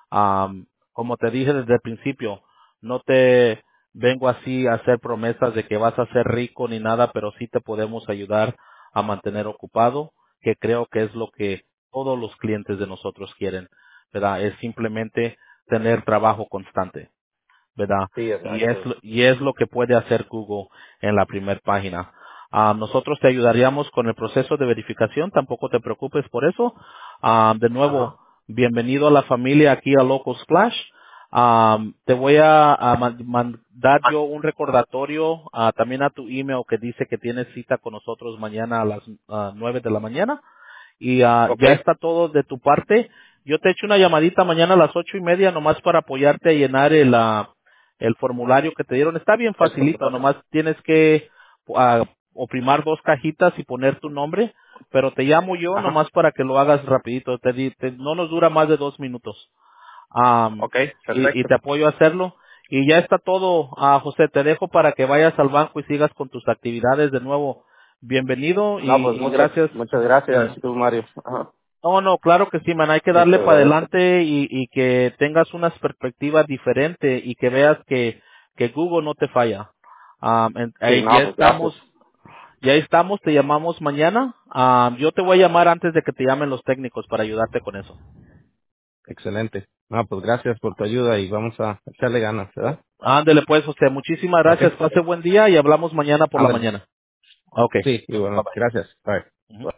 Speaker 3: Am, como te dije desde el principio, no te vengo así a hacer promesas de que vas a ser rico ni nada, pero sí te podemos ayudar a mantener ocupado, que creo que es lo que todos los clientes de nosotros quieren, ¿verdad? Es simplemente tener trabajo constante. ¿Verdad?
Speaker 2: Sí,
Speaker 3: Y es,
Speaker 2: exacto.
Speaker 3: lo- y es lo que puede hacer Google en la primera página. Ah, nosotros te ayudaríamos con el proceso de verificación, tampoco te preocupes por eso. Ah, de nuevo,
Speaker 2: Ajá.
Speaker 3: bienvenido a la familia aquí a Local Splash. Ah, te voy a, a man- mandar yo un recordatorio ah, también a tu email que dice que tienes cita con nosotros mañana a las ah, nueve de la mañana y ah,
Speaker 2: Ok.
Speaker 3: ya está todo de tu parte. Yo te echo una llamadita mañana a las ocho y media nomás para apoyarte a llenar el, ah, el formulario que te dieron. Está bien
Speaker 2: El
Speaker 3: facilito,
Speaker 2: formulario.
Speaker 3: nomás tienes que ah, oprimar dos cajitas y poner tu nombre, pero te llamo yo
Speaker 2: Ajá.
Speaker 3: nomás para que lo hagas rapidito. Te, di- te- no nos dura más de dos minutos. Am,
Speaker 2: Ok,
Speaker 3: y, y
Speaker 2: perfecto.
Speaker 3: te apoyo a hacerlo. Y ya está todo, ah, José, te dejo para que vayas al banco y sigas con tus actividades de nuevo. Bienvenido
Speaker 2: No, pues
Speaker 3: y, y
Speaker 2: muchas,
Speaker 3: gracias.
Speaker 2: muchas
Speaker 3: Ujú.
Speaker 2: gracias, tú, Mario. Ajá.
Speaker 3: No, no, claro que sí, man. Hay que
Speaker 2: Sí, te
Speaker 3: darle para
Speaker 2: agradezco.
Speaker 3: adelante y, y que tengas una perspectiva diferente y que veas que, que Google no te falla. Um, en-
Speaker 2: Sí,
Speaker 3: ahí ya
Speaker 2: no, pues gracias.
Speaker 3: estamos, ya estamos, te llamamos mañana. Um, yo te voy a llamar antes de que te llamen los técnicos para ayudarte con eso.
Speaker 2: Excelente. No, pues gracias por tu ayuda y vamos a echarle ganas, ¿verdad?
Speaker 3: Ándele pues, José. Muchísimas
Speaker 2: Ok.
Speaker 3: gracias. Pase buen día y hablamos mañana por la
Speaker 2: Ándale.
Speaker 3: mañana. Okay.
Speaker 2: Sí, y
Speaker 3: Bye
Speaker 2: bueno,
Speaker 3: bye.
Speaker 2: gracias. Bye.
Speaker 3: Ujú.